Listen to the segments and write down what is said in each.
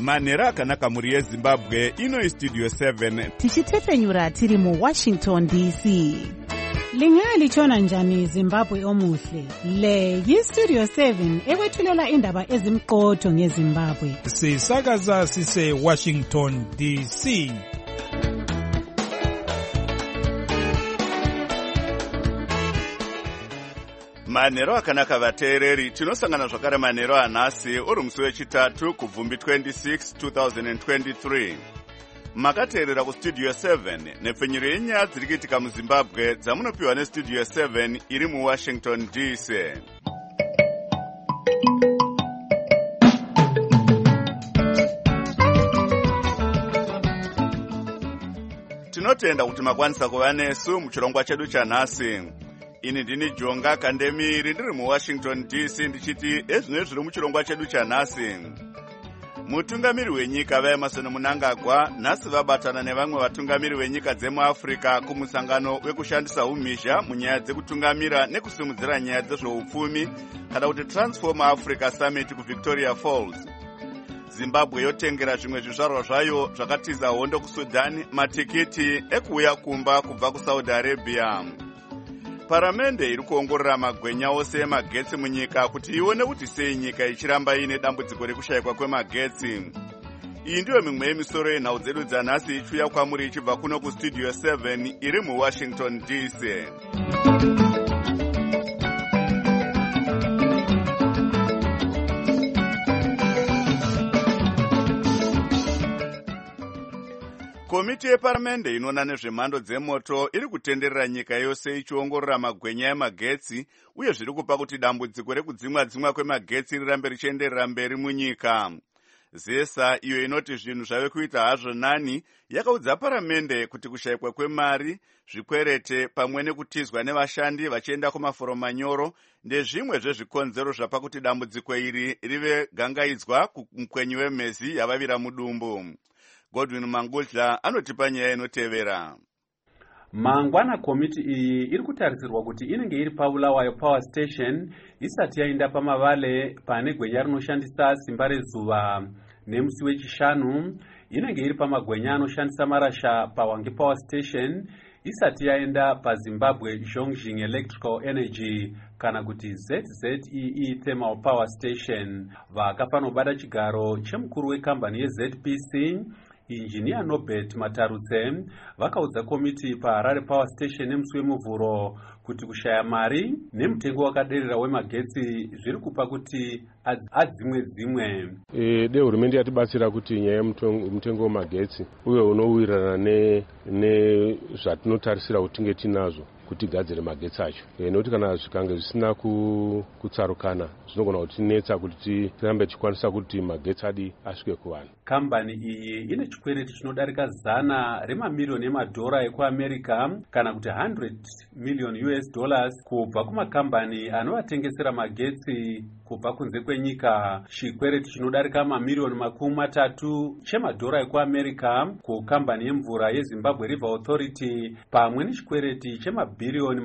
manhero akanaka mhuri yezimbabwe. Ino Studio 7 tichitepenyura tiri muWashington DC. Lingalitshona njani Zimbabwe omuhle? Le yiStudio 7 ekwethulela indaba ezimqotho ngeZimbabwe. Sisakaza sise Washington DC. manhero akanaka vateereri, tinosangana zvakare manhero anhasi uri musi wechitatu kubvumbi 26 2023. Makateerera kuStudio 7 nepfenyuro yenyaya dziri kuitika muZimbabwe dzamunopiwa neStudio 7 iri muWashington DC. Tinotenda kuti makwanisa kuva nesu muchirongwa chedu chanhasi. Ini ndini Jonga Kandemiri ndiri muWashington DC ndichiti ezvino zviri muchirongwa chedu chanhasi. Mutungamiri wenyika vaEmerson Mnangagwa nhasi vabatana nevamwe vatungamiri venyika dzemuAfrica kumusangano wekushandisa umhizha munyaya dzekutungamira nekusimudzira nyaya dzezveupfumi kana kuti Transform Africa Summit kuVictoria Falls. Zimbabwe yotengera zvimwe zvizvarwa zvayo zvakatiza hondo kuSudan matikiti ekuuya kumba kubva kuSaudi Arabia. Paramende iri kuongorora magwenya ose emagetsi munyika kuti ione kuti sei nyika ichiramba ine dambudziko rekushayikwa kwemagetsi. Iyi ndiyo mimwe yemisoro yenhau dzedu dzanhasi ichiuya kwamuri ichibva kuno kuStudio 7 iri muWashington DC. Komiti yeparamende inoona nezvemhando dzemoto iri kutenderera nyika yose ichiongorora magwenya emagetsi uye zviri kupa kuti dambudziko rekudzimwa kwemagetsi rirambe richienderera mberi munyika. Zesa iyo inoti zvinhu zvave kuita hazvo nani yakaudza paramende kuti kushayikwa kwemari, zvikwerete pamwe nekutizwa nevashandi vachienda kumaforo manyoro ndezvimwe zvezvikonzero zvapa kuti dambudziko iri rive gangaidzwa kumukwenyu wemhezi yavavira mudumbu. Godwin Mangudla anotipa nyaya inotevera. Mangwana komiti iyi iri kutarisirwa kuti inenge iri paBulawayo Power Station isati yaenda pamavale pane gwenya rinoshandisa simba rezuva. Nemusi wechishanu inenge iri pamagwenya anoshandisa marasha paWange Power Station isati yaenda paZimbabwe Zhongxing Electrical Energy kana kuti ZZEE Thermal Power Station. Vakafanobata chigaro chemukuru wekambani yeZPC Injinia Nobert Matarutse vakaudza komiti paHarare Power Station nemusi wemuvhuro kuti kushaya mari nemutengo wakaderera wemagetsi zviri kupa kuti adzimwe. De hurumende yatibatsira kuti nyaya yemutengo wemagetsi uye unowirirana nezvatinotarisira kuti tinge tinazvo kuti gadzire magetsi acho. Nekuti kana zvikange zvisina kutsarukana zvinogona kutinetsa kuti tirambe tichikwanisa kuti magetsi adi asvike kuvanhu. Kambani iyi ine chikwereti chinodarika $100 million ekuAmerica kana kuti $100 million kubva kumakambani anovatengesera magetsi kubva kunze kwenyika. Chikwereti chinodarika $330 million ekuAmerica kukambani yemvura yeZimbabwe River Authority pamwe nechikwereti $10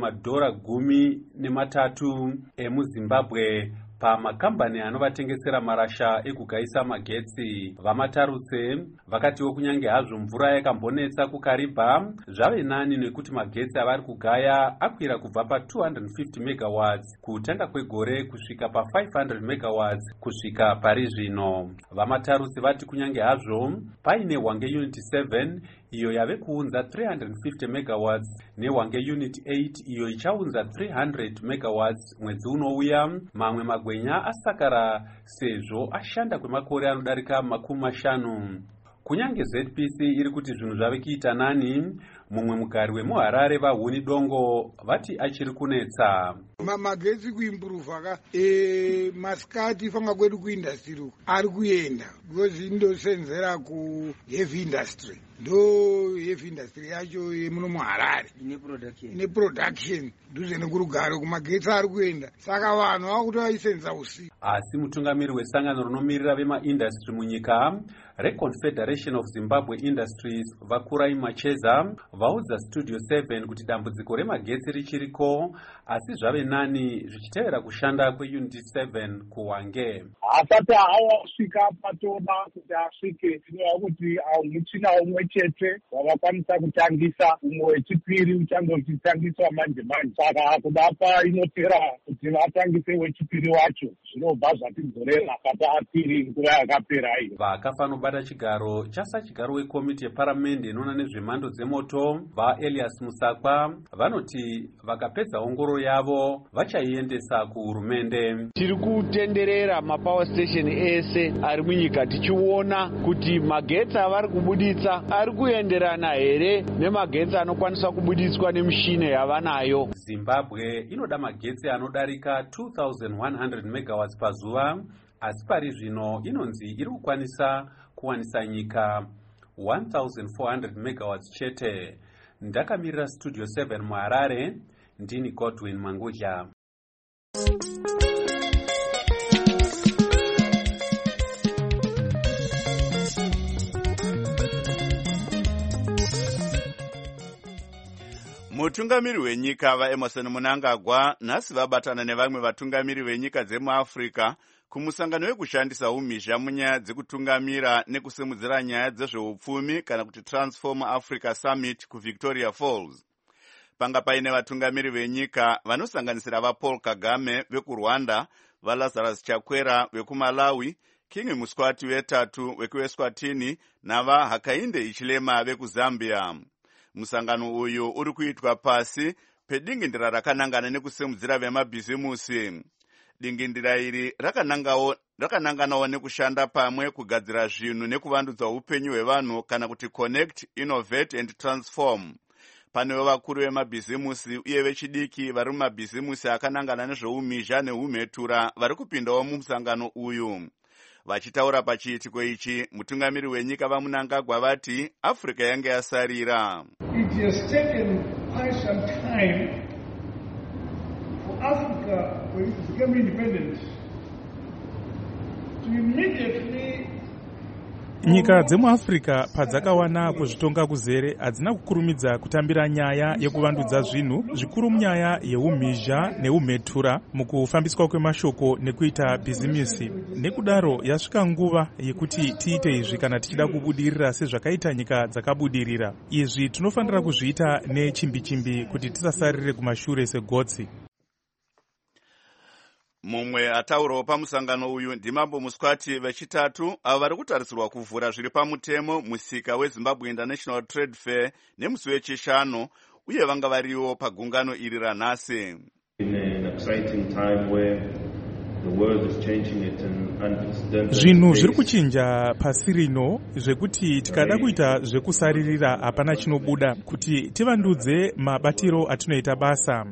billion emuZimbabwe pamakambani anovatengesera marasha ekugayisa magetsi. Vamatarutse vakatiwo kunyange hazvo mvura yakambonetsa kuKariba zvave nani nekuti magetsi avari kugaya akwira kubva pa250 megawatts kutanga kwegore kusvika pa500 megawatts kusvika pari zvino. Vamatarutse vati kunyange hazvo paine Hwange Unit 7 iyo yave kuunza 350 megawatts neHwange Unit 8 iyo ichaunza 300 megawatts mwedzi unouya, mamwe magwenya asakara sezvo ashanda kwemakore anodarika 50. Kunyange ZPC iri kuti zvinhu zvave kuita nani, mumwe mugari wemuHarare vaHuni Dongo vati achiri kunetsa. Magetsi kuimprove masikati fanga kwedu kuindustry ari kuenda because indosenzera ku heavy industry ndo heavy industry yacho yemuno muHarare ine production nduze nekurugare kumagetsi ari kuenda saka vanhu vakuti vaisenza usiku. Asi mutungamiri wesangano rinomirira vemaindastry munyika reConfederation of Zimbabwe Industries Vakurai Macheza vaudza Studio 7 kuti dambudziko remagetsi richiriko asi zvave nani zvichitevera kushanda kweUnit 7 kuHwange. Asati awasvika patona kuti asvike tinova kuti muchina umwe chete wavakwanisa kutangisa, umwe wechipiri uchangotitangiswa manje manje, saka kudapa inotera kuti vatangise wechipiri wacho zvinobva zvatidzorera pataapiri nguva yakapera iyo. Vakafa nobata chigaro chigaro wekomiti yeparamende inoona nezvemhando dzemoto vaElias Musakwa vanoti vakapedza ongororo yavo vachaiendesa kuhurumende. Tiri kutenderera mapower station ese ari munyika tichiona kuti magetsi avari kubuditsa ari kuenderana here nemagetsi anokwanisa kubuditswa nemishini yavanayo. Zimbabwe inoda magetsi anodarika 2100 megawatts pazuva, asi pari zvino inonzi iri kukwanisa kuwanisa nyika 1400 megawatts chete. Ndakamirira Studio 7 muHarare, ndini Godwin Mangudya. Mutungamiri wenyika vaEmerson Mnangagwa nhasi vabatana nevamwe vatungamiri venyika dzemuAfrica kumusangano wekushandisa umhizha munyaya dzekutungamira nekusimudzira nyaya dzezveupfumi kana kuti Transform Africa Summit kuVictoria Falls. Panga paine vatungamiri venyika vanosanganisira vaPaul Kagame vekuRwanda, vaLazarus Chakwera vekuMalawi, King Muswati weTatu wekuEswatini navaHakainde Hichilema vekuZambia. Musangano uyu uri kuitwa pasi pedingindira rakanangana nekusimudzira vemabhizimusi. Dingindira iri rakananganawo nekushanda pamwe kugadzira zvinhu nekuvandudza upenyu hwevanhu kana kuti Connect, Innovate and Transform. Panewo vakuru vemabhizimusi uye vechidiki vari mumabhizimusi akanangana nezveumhizha neumhetura vari kupindawo mumusangano uyu. Vachitaura pachiitiko ichi, mutungamiri wenyika vaMnangagwa vati Africa yange yasarira. It has taken quite some time for Africa, when it became independent, to immediately. Nyika dzemuAfrica padzakawana kuzvitonga kuzere hadzina kukurumidza kutambira nyaya yekuvandudza zvinhu zvikuru munyaya yeumhizha neumhetura mukufambiswa kwemashoko nekuita bhizimisi. Nekudaro yasvika nguva yekuti tiite izvi kana tichida kubudirira sezvakaita nyika dzakabudirira. Izvi tinofanira kuzviita nechimbi-chimbi kuti tisasarire kumashure segotsi. Mumwe ataurawo pamusangano uyu ndimambo Muswati vechitatu avo vari kutarisirwa kuvhura zviri pamutemo musika weZimbabwe International Trade Fair nemusi wechishanu, uye vanga variwo pagungano iri ranhasi. Zvinhu zviri kuchinja pasi rino zvekuti tikada kuita zvekusaririra hapana chinobuda kuti tivandudze mabatiro atinoita basa.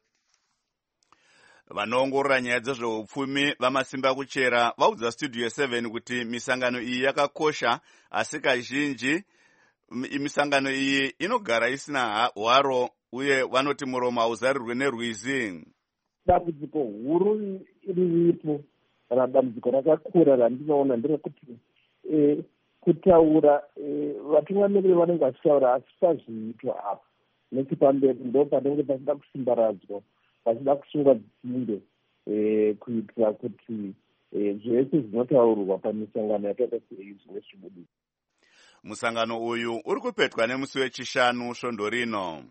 Vanoongorora nyaya dzezveupfumi vamasimba kuchera vaudza Studio 7 kuti misangano iyi yakakosha, asi kazhinji misangano iyi inogara isina hwaro uye vanoti muromo hauzarirwe nerwizi. Dambudziko huru riripo kana dambudziko rakakura randinoona nderekuti kutaura vatungamiriri vanenge vachitaura asi pazviitwa apa nechipamberi ndo panenge pachida kusimbaradzwa, pachida kusungwa dzinde kuitira kuti zvese zvinotaurwa pamisangano yakaita sei zvimwe zvibudisa. Musangano uyu uri kupetwa nemusi wechishanu svondo rino.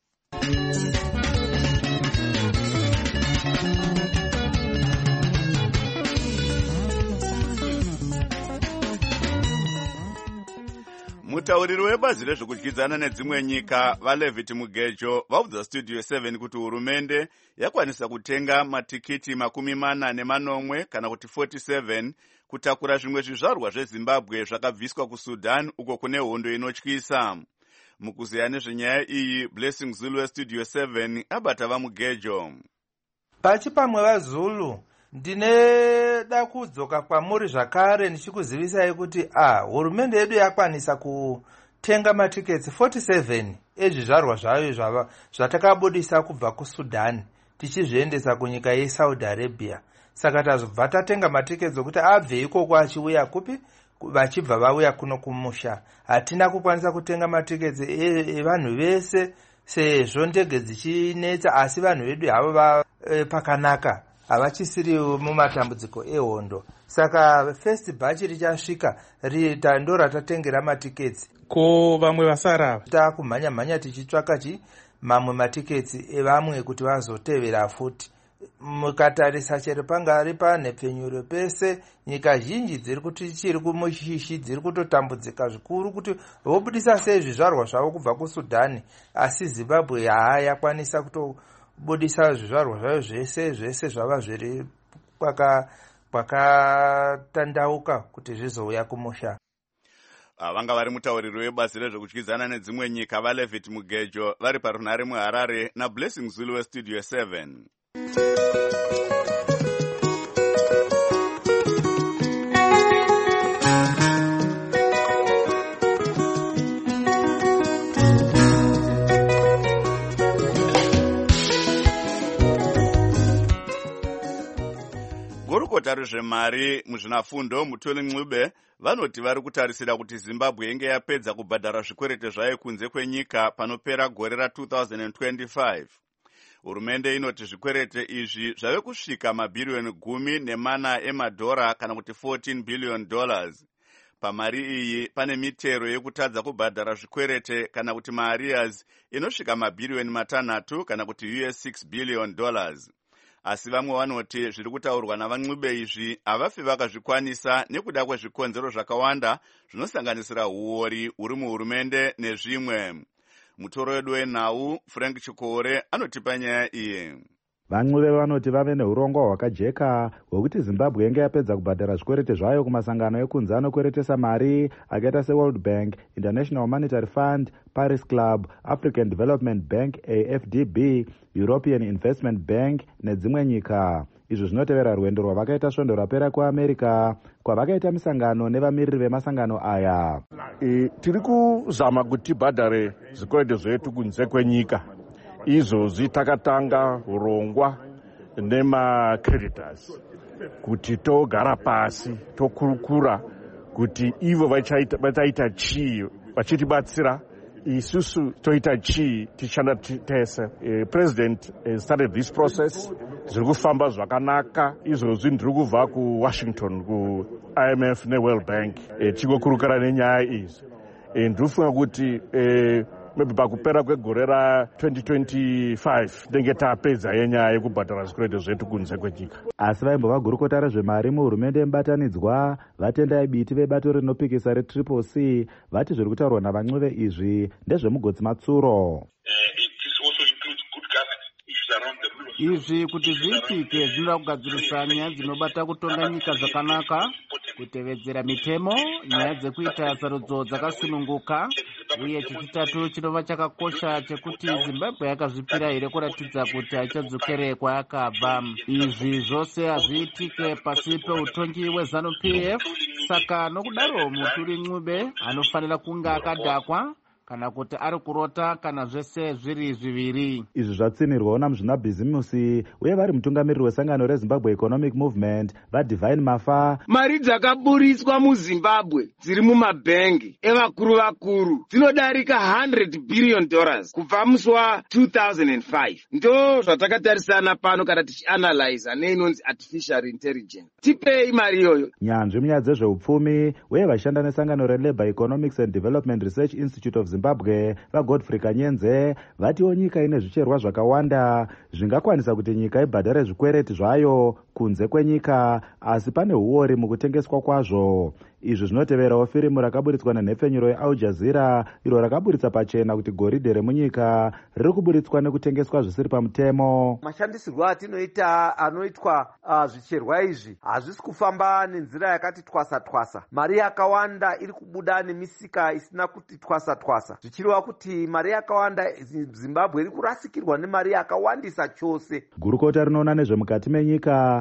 Mutauriri webazi rezvekudyidzana nedzimwe nyika vaLevit Mugejo vaudza Studio 7 kuti hurumende yakwanisa kutenga matikiti 40 kana kuti 47 kutakura zvimwe zvizvarwa zveZimbabwe zvakabviswa kuSudan uko kune hondo inotyisa. Mukuziya nezvenyaya iyi, Blessing Zulu weStudio 7 abata vaMugejo. Pachipamwe vaZulu ndineda kudzoka kwamuri zvakare ndichikuzivisai kuti hurumende yedu yakwanisa kutenga matiketsi 47 ezvizvarwa zvayo zvatakabudisa kubva kuSudan tichizviendesa kunyika yeSaudi Arabia. Saka tazobva tatenga matiketsi okuti abve ikoko achiuya kupi vachibva vauya kuno kumusha. Hatina kukwanisa kutenga matiketsi evanhu vese sezvo ndege dzichinetsa, asi vanhu vedu havo pakanaka, havachisiri mumatambudziko ehondo. Saka first batch richasvika ndo ratatengera matiketsi. Ko vamwe vasara takumhanya tichitsvaka mamwe matiketsi evamwe kuti vazotevera futi. Mukatarisa chero pangari panhepfenyuro pese, nyika zhinji dziri kuti chiri kumushishi dziri kutotambudzika zvikuru kuti vobudisa sei zvizvarwa zvavo kubva kuSudani, asi Zimbabwe yakwanisa kutobudisa zvizvarwa zvayo zvese zvava zviri kwakatandauka kuti zvizouya kumusha. Vanga vari mutauriri webazi rezvekudyidzana nedzimwe nyika vaLevit Mugejo vari parunhare muHarare naBlessing Zulu weStudio 7. Gurukota rezvemari muzvinafundo Mutoli Ncube vanoti vari kutarisira kuti Zimbabwe inge yapedza kubhadhara zvikwerete zvayo kunze kwenyika panopera gore ra2025. Hurumende inoti zvikwerete izvi zvave kusvika mabhiriyoni 14 emadhora kana kuti $14 billion. Pamari iyi pane mitero yekutadza kubhadhara zvikwerete kana kuti maarrears inosvika mabhiriyoni 6 kana kuti $6 billion. Asi vamwe vanoti zviri kutaurwa navaNcube izvi havafi vakazvikwanisa nekuda kwezvikonzero zvakawanda zvinosanganisira uori huri muhurumende nezvimwe. Mutoro wedu wenhau Frank Chikore anotipa nyaya iyi. VaNcube vanoti vave neurongwa hwakajeka hwekuti Zimbabwe inge yapedza kubhadhara zvikwerete zvayo kumasangano ekunze anokweretesa mari akaita seWorld Bank, International Monetary Fund, Paris Club, African Development Bank AFDB, European Investment Bank nedzimwe nyika. Izvo zvinotevera rwendo rwavakaita svondo rapera kuAmerica kwavakaita misangano nevamiriri vemasangano aya. Tiri kuzama kuti tibhadhare zvikwerete zvetu kunze kwenyika. Izvozvi takatanga urongwa nemacreditors kuti togara pasi tokurukura kuti ivo vachaita chii vachitibatsira, isusu toita chii tichanda tese. President started this process, zviri kufamba zvakanaka. Izvozvi ndiri kubva kuWashington kuIMF neWorld Bank tigokurukura nenyaya idzi. Ndiri kufunga kuti maybe pakupera kwegore ra2025 ndenge tapedza yenyaya yekubhadhara zvikwerete zvetu kunze kwenyika. Asi vaimbova gurukota rezvemari muhurumende yemubatanidzwa vatendai biti vebato rinopikisa reCCC vati zviri kutaurwa navaNcube izvi ndezvemugodzi matsuro. Izvi kuti zviitike zvinoda kugadzirisa nyaya dzinobata kutonga nyika zvakanaka, kutevedzera mitemo, nyaya dzekuita sarudzo dzakasununguka, uye chechitatu chinova chakakosha chekuti Zimbabwe yakazvipira here kuratidza kuti haichadzokere kwayakabva. Izvi zvose hazviitike pasi peutongi weZANU-PF. Saka nokudaro Mutoli Ncube anofanira kunge akadhakwa kana kuti ari kurota kana zvese zviri zviviri. Izvi zvatsinirwawo namuzvinabhizimusi uye vari mutungamiriri wesangano reZimbabwe Economic Movement vaDivine Mafa. Mari dzakaburiswa muZimbabwe dziri mumabhengi evakuru vakuru dzinodarika $100 billion kubva musi wa2005. Ndo zvatakatarisana pano kana tichianalyza neinonzi artificial intelligence. Tipei mari iyoyo. Nyanzvi munyaya dzezveupfumi uye vashanda nesangano reLabour Economics and Development Research Institute of Zimbabwe vaGodfrey Kanyenze vatiwo nyika ine zvicherwa zvakawanda zvingakwanisa kuti nyika ibhadhare zvikwereti zvayo kunze kwenyika, asi pane uori mukutengeswa kwazvo. Izvi zvinoteverawo firimu rakaburitswa nenhepfenyuro yeAl Jazeera iro rakaburitsa pachena kuti goridhe remunyika riri kuburitswa nekutengeswa zvisiri pamutemo. Mashandisirwo atinoita anoitwa zvicherwa izvi hazvisi kufamba nenzira yakati twasa-twasa. Mari yakawanda iri kubuda nemisika isina kuti twasa-twasa, zvichireva kuti mari yakawanda Zimbabwe iri kurasikirwa nemari yakawandisa chose. Gurukota rinoona nezvemukati menyika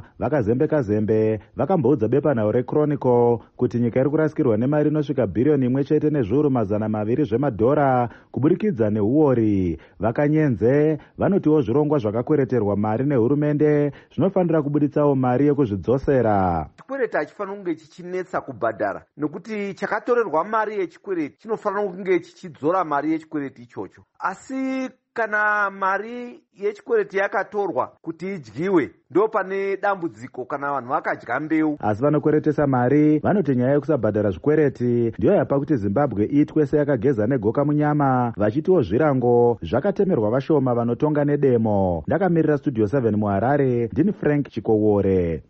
vakazembe vakamboudza bepanhau rechronicle kuti nyika iri kurasikirwa nemari inosvika bhiriyoni 1 nezviuru 200 zvemadhora kuburikidza neuori. Vakanyenze vanotiwo zvirongwa zvakakwereterwa mari nehurumende zvinofanira kubuditsawo mari yekuzvidzosera. Chikwereti hachifanira kunge chichinetsa kubhadhara nekuti chakatorerwa mari yechikwereti chinofanira kunge chichidzora mari yechikwereti ichocho. Asi kana mari yechikwereti yakatorwa kuti idyiwe ndo pane dambudziko kana vanhu vakadya mbeu. Asi vanokweretesa mari vanoti nyaya yekusabhadhara zvikwereti ndiyo yapa kuti Zimbabwe iitwe seyakageza negoka munyama, vachitiwo zvirango zvakatemerwa vashoma vanotonga nedemo. Ndakamirira Studio 7 muHarare, ndini Frank Chikowore.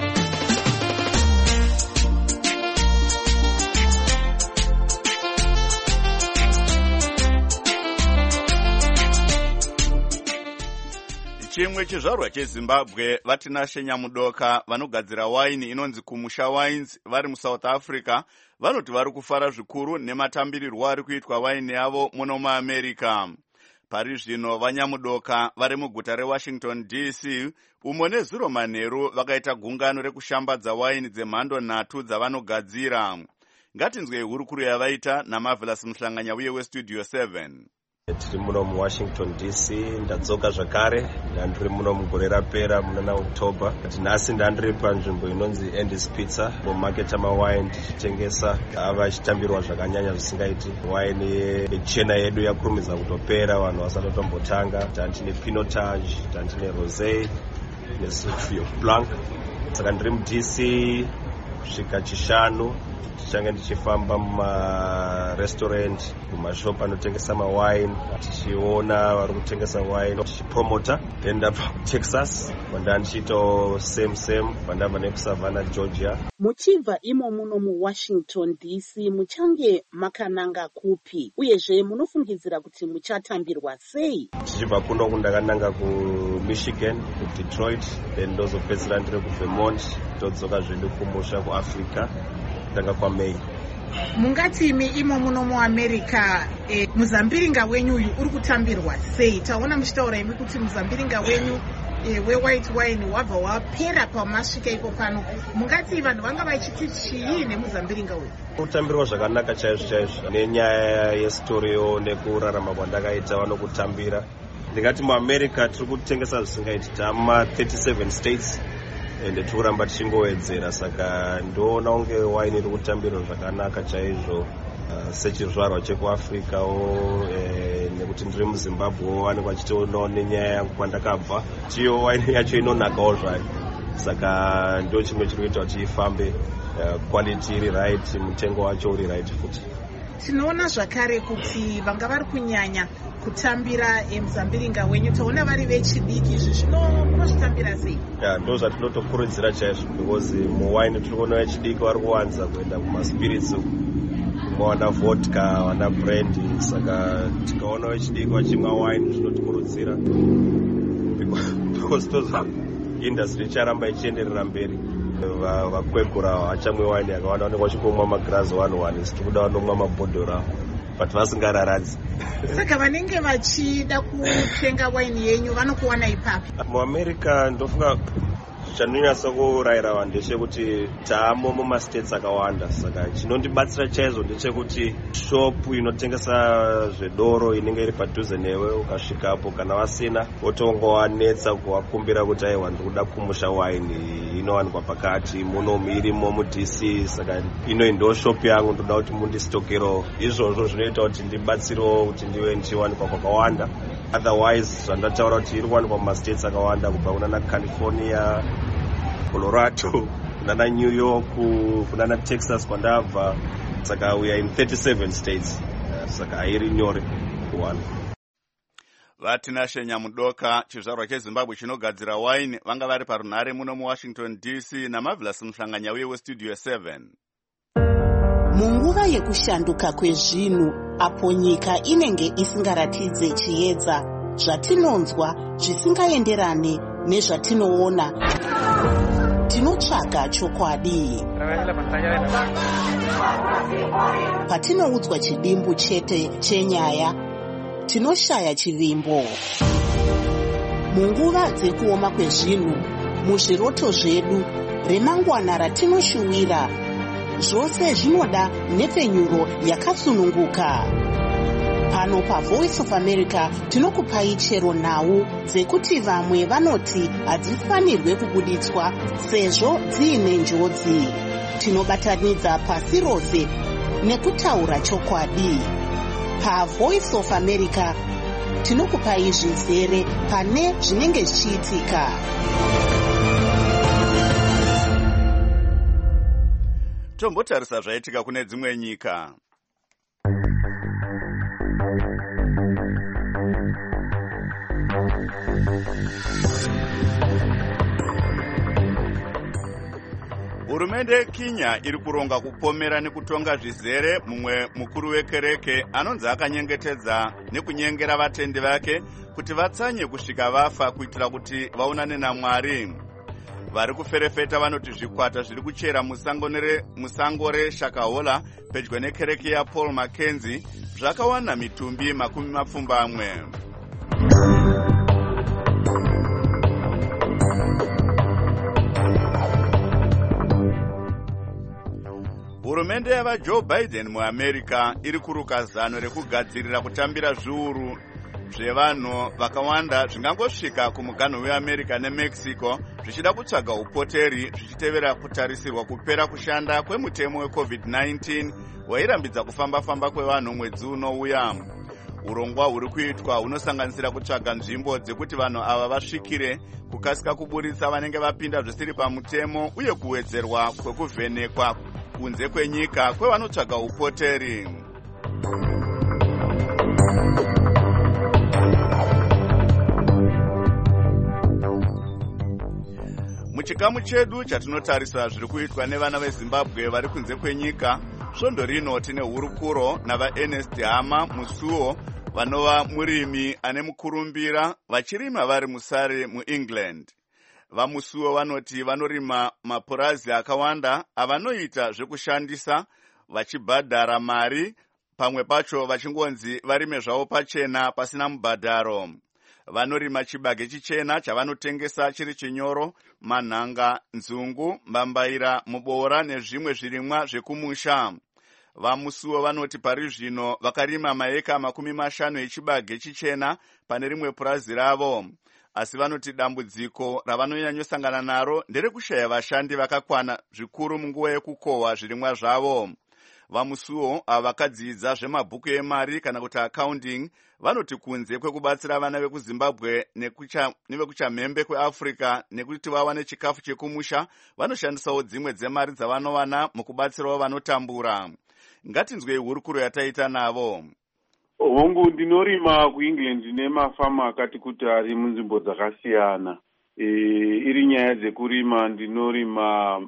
Chimwe chizvarwa cheZimbabwe vatinashe Nyamudoka vanogadzira waini inonzi Kumusha Wines vari muSouth Africa vanoti vari kufara zvikuru nematambirirwo ari kuitwa waini yavo muno muAmerica. Pari zvino vaNyamudoka vari muguta reWashington DC umo nezuro manheru vakaita gungano rekushambadza waini dzemhando 3 dzavanogadzira. Ngatinzwe hurukuru yavaita naMarvelous Muhlanganya uye weStudio 7. Tiri muno muWashington DC, ndadzoka zvakare, ndandiri muno mugore rapera muna October. Nhasi ndandiri panzvimbo inonzi Andy's Pizza mumaketa mawine tichitengesa vachitambirwa zvakanyanya zvisingaiti. Waini yechena yedu yakurumidza kutopera, vanhu vasatotombotanga. Tantine Pinotage, tantine Rosé neSoufio Blanc. Saka ndiri muDC kusvika chishanu. Tichange ndichifamba mumarestaurant, mumashopu anotengesa mawine, tichiona vari kutengesa wine, tichipromota. Then ndabva kuTexas kwanda ndichiitawo same pandabva nekuSavannah, Georgia. Muchibva imo muno muWashington DC muchange makananga kupi uyezve munofungidzira kuti muchatambirwa sei? Tichibva kuno kundakananga kuMichigan, kuDetroit, then ndozopedzera ndiri kuVermont, todzoka zvedu kumusha kuAfrica tanga kwaMei. Mungati imo muno muAmerica muzambiringa wenyu uyu uri kutambirwa sei? Taona muchitaura imi kuti muzambiringa wenyu we-white wine wabva wapera pamasvika ipo pano. Mungati vanhu vanga vachiti chii nemuzambiringa uyu? Kutambirwa zvakanaka chaizvo nenyaya yesitoriyo nekurarama kwandakaita vanokutambira. Ndingati muAmerica tiri kutengesa zvisingaiti, tama 37 states ende tikuramba tichingowedzera, saka ndoona unge waini iri kutambirwa zvakanaka chaizvo sechizvarwa chekuAfricawo nekuti ndiri muZimbabwe vanenge vachitoonawo nenyaya yangu kwandakabva tiyo waini yacho inonakawo zvayo, saka ndo chimwe chiri kuita kuti ifambe, quality iri right, mutengo wacho uri right futi. Tinoona zvakare kuti vanga vari kunyanya kutambira muzambiringa wenyu, taona vari vechidiki, izvi zvinozvitambira sei? Ndo zvatinotokurudzira chaizvo, because muwaini tiri kuona vechidiki vari kuwanza kuenda kumaspirits, wana vodka, wana brandy, saka tikaona vechidiki vachimwa waini zvinotikurudzira, because toza industry icharamba ichienderera mberi. Vakwegura vachamwe waini yakawanda vanenge vachingomwa magirazi 1 tiri kuda vanomwa mabhodhoro but vasingararadzi. Saka vanenge vachida kutenga waini yenyu vanokuwana ipapi? MuAmerica ndofunga chanonyatsa kurayira vanhu ndechekuti taamo mumastates akawanda, saka chinondibatsira chaizvo ndechekuti shopu inotengesa zvedoro inenge iri padhuze newe, ukasvikapo kana vasina wotongowanetsa kuvakumbira kuti aiwa ndikuda kumusha waini inowanikwa pakati muno irimo muDC, saka ino ndo shopu yangu, ndoda kuti mundistokero. Izvozvo zvinoita kuti ndibatsirewo kuti ndive ndichiwanikwa kwakawanda. Otherwise zvandataura kuti iri kuwanikwa mumastates akawanda, kubva kunana California, Colorado, kunana New York, kunana Texas kwandabva, saka we are in 37 states, saka hairi nyore kuwana. Vatinashe Nyamudoka, chizvarwa cheZimbabwe chinogadzira waini, vanga vari parunhare muno muWashington DC naMarvelous Muhlanganya uye weStudio 7. Munguva yekushanduka kwezvinhu, apo nyika inenge isingaratidze chiedza, zvatinonzwa zvisingaenderane nezvatinoona, tinotsvaga chokwadi. Patinoudzwa chidimbu chete chenyaya, tinoshaya chivimbo. Munguva dzekuoma kwezvinhu, muzviroto zvedu remangwana ratinoshuwira. Zvose zvinoda nepfenyuro yakasununguka. Pano paVoice of America tinokupai chero nhau dzekuti vamwe vanoti hadzifanirwe kubuditswa sezvo dziine njodzi. Tinobatanidza pasi rose nekutaura chokwadi. PaVoice of America tinokupai zvizere pane zvinenge zvichiitika. Tombotarisa zvaitika kune dzimwe nyika. Hurumende yeKenya iri kuronga kupomera nekutonga zvizere mumwe mukuru wekereke anonzi akanyengetedza nekunyengera vatendi vake kuti vatsanye kusvika vafa kuitira kuti vaonane naMwari. Vari kuferefeta vanoti zvikwata zviri kuchera musango reShakahola pedyo nekereke yaPaul Mackenzie zvakawana mitumbi 20. Hurumende yavaJoe Biden muAmerica iri kuruka zano rekugadzirira kutambira zviuru zvevanhu vakawanda zvingangosvika kumuganhu weAmerica neMexico zvichida kutsvaga upoteri zvichitevera kutarisirwa kupera kushanda kwemutemo weCovid-19 wairambidza kufamba-famba kwevanhu mwedzi unouya. Urongwa huri kuitwa hunosanganisira kutsvaga nzvimbo dzekuti vanhu ava vasvikire, kukasika kuburitsa vanenge vapinda zvisiri pamutemo uye kuwedzerwa kwekuvhenekwa kunze kwenyika kwevanotsvaga upoteri. Muchikamu chedu chatinotarisa zviri kuitwa nevana veZimbabwe vari kunze kwenyika, svondo rino tine hurukuro navaErnest Hama Musuo vanova murimi ane mukurumbira vachirima vari muSurrey muEngland. VaMusuo vanoti vanorima mapurazi akawanda avanoita zvekushandisa vachibhadhara mari, pamwe pacho vachingonzi varime zvavo pachena pasina mubhadharo. Vanorima chibage chichena chavanotengesa chiri chinyoro, manhanga, nzungu, mbambaira, muboora nezvimwe zvirimwa zvekumusha. VaMusuo vanoti pari zvino vakarima maeka 50 echibage chichena pane rimwe purazi ravo. Asi vanoti dambudziko ravanonyanyosangana naro nderekushaya vashandi vakakwana zvikuru munguva yekukohwa zvirimwa zvavo. VaMusuo ava vakadzidza zvemabhuku emari kana kuti accounting vanoti kunze kwekubatsira vana vekuZimbabwe nevekuchamhembe kweAfrica nekuti vawane chikafu chekumusha, vanoshandisawo dzimwe dzemari dzavanowana mukubatsirawo vanotambura. Ngatinzwei hurukuro yataita navo. Hongu, ndinorima kuEngland nemafama akati kuti ari munzvimbo dzakasiyana. Iri nyaya dzekurima, ndinorima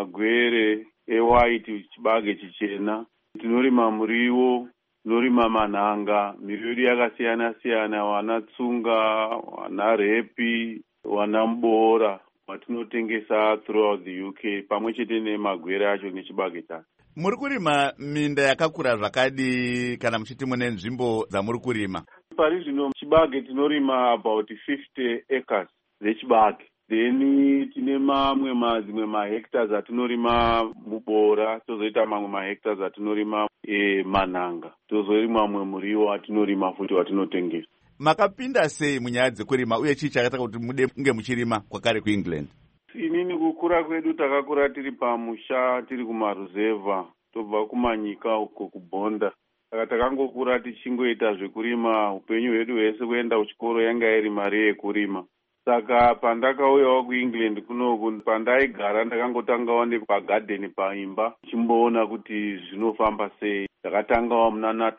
magwere ewhite chibage chichena, tinorima muriwo, tinorima manhanga, miriwo yakasiyana siyana, wana tsunga, wana repi, wana muboora watinotengesa throughout the UK pamwe chete nemagwere acho nechibage chacho. Muri kurima minda yakakura zvakadi kana muchiti mune nzvimbo dzamuri kurima? Pari zvino chibage tinorima about 50 acres dzechibage. Then tine dzimwe mahectares atinorima muboora, tozoita mamwe mahectares atinorima manhanga, tozorima mamwe muriwo atinorima futi watinotengesa. Makapinda sei munyaya dzekurima uye chii chakaita kuti mude kunge muchirima kwakare kuEngland? Inini kukura kwedu takakura tiri pamusha, tiri kumaruzevha, tobva kumanyika uko kubhonda. Saka takangokura tichingoita zvekurima upenyu hwedu hwese. Kuenda kuchikoro yanga iri mari yekurima. Saka pandakauyawo kuEngland kunoku, pandaigara ndakangotangawo nepagadheni paimba ndichimboona kuti zvinofamba sei. Ndakatangawo muna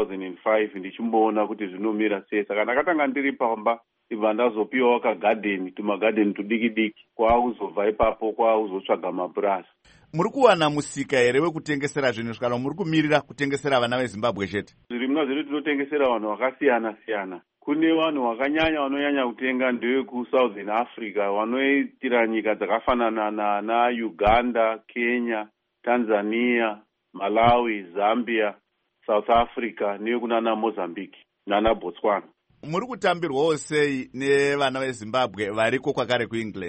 2005 ndichimboona kuti zvinomira sei. Saka ndakatanga ndiri pamba ibva ndazopiwawo kagadheni, tumagadheni tudiki-diki, kwaakuzobva ipapo kwaakuzotsvaga mapurasi. Muri kuwana musika here wekutengesera zvinhu kana muri kumirira kutengesera vana veZimbabwe chete? Zvirimwa zvedu tinotengesera vanhu vakasiyana siyana. Kune vanhu vanonyanya kutenga ndevekuSouthern Africa vanoitira nyika dzakafanana na Uganda, Kenya, Tanzania, Malawi, Zambia, South Africa nekunana Mozambique nana Botswana. Muri kutambirwawo sei nevana veZimbabwe variko kwakare kuEngland?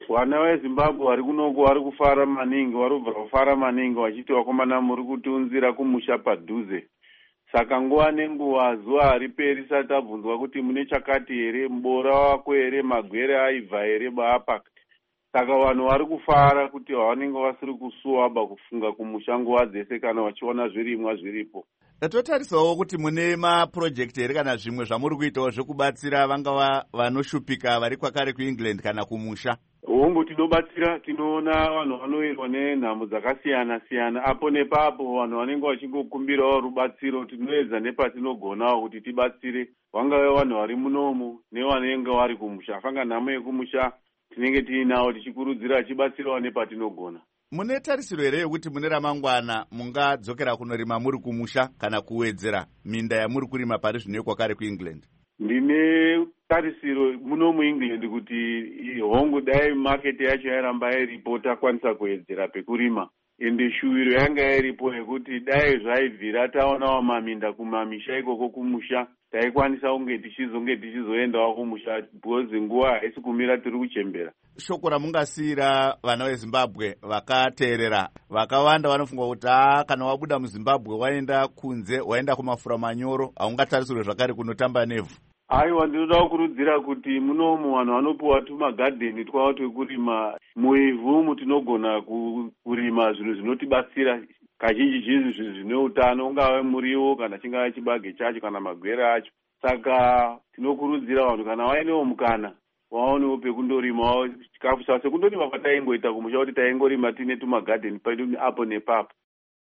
vana vezimbabwe vari kunoko vari kufara maningi, vari kubva kufara maningi vachiti vakomana muri kutiunzira kumusha padhuze. Saka nguva nenguva zuva hariperi sati abvunzwa kuti mune chakati here, mubora wako here, magwere aibva here baapa. Saka vanhu vari kufara kuti vanenge vasiri kusuwa vabva kufunga kumusha nguva dzese kana vachiona zvirimwa zviripo. Totarisawo kuti mune mapurojekiti here kana zvimwe zvamuri kuitawo zvekubatsira vangava vanoshupika vari kwakare kuEngland kana kumusha? Hongu tinobatsira, tinoona vanhu vanoirwa nenhamo dzakasiyana-siyana. Apo nepapo vanhu vanenge vachingokumbirawo rubatsiro, tinoedza nepatinogonawo kuti tibatsire. Vangave vanhu vari munomu nevanenge vari kumusha. Fanga nhamo yekumusha tinenge tiinawo tichikurudzira achibatsirawo nepatinogona. Mune tarisiro here yekuti mune ramangwana mungadzokera kunorima muri kumusha kana kuwedzera minda yamuri kurima pari zvino kwakare kuEngland? Ndine tarisiro muno muEngland kuti hongu dai market yacho yairamba iripo takwanisa kuwedzera pekurima. Ende shuwiro yanga iripo yekuti dai zvaibvira taonawo maminda kumamisha ikoko kumusha, taikwanisa kunge tichizoendawo kumusha bhozi nguva haisi kumira tiri kuchembera. Shoko ramungasiyira vana veZimbabwe vakateerera vakawanda vanofunga kuti kana wabuda muZimbabwe waenda kunze, waenda kumafura manyoro, haungatarisirwe zvakare kunotamba nevhu. Aiwa, ndinoda kukurudzira kuti munomu vanhu vanopuwa tumagadheni twavo twekurima muivhu tinogona kurima zvinhu zvinotibatsira kazhinji zvinhu zvine utano, ungave muriwo kana chingave chibage chacho kana magwere acho. Saka tinokurudzira vanhu kana vaenewo mukana vaonewo pekundorimawo chikafu chavo sekundorima kwataingoita kumusha kuti taingorima tine tumagadheni pedu apo nepapo.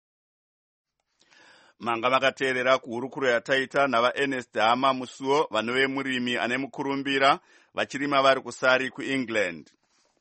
Manga vakateerera kuhurukuro yataita navaErnest Hama Musuo, vanove murimi ane mukurumbira vachirima vari kusari kuEngland.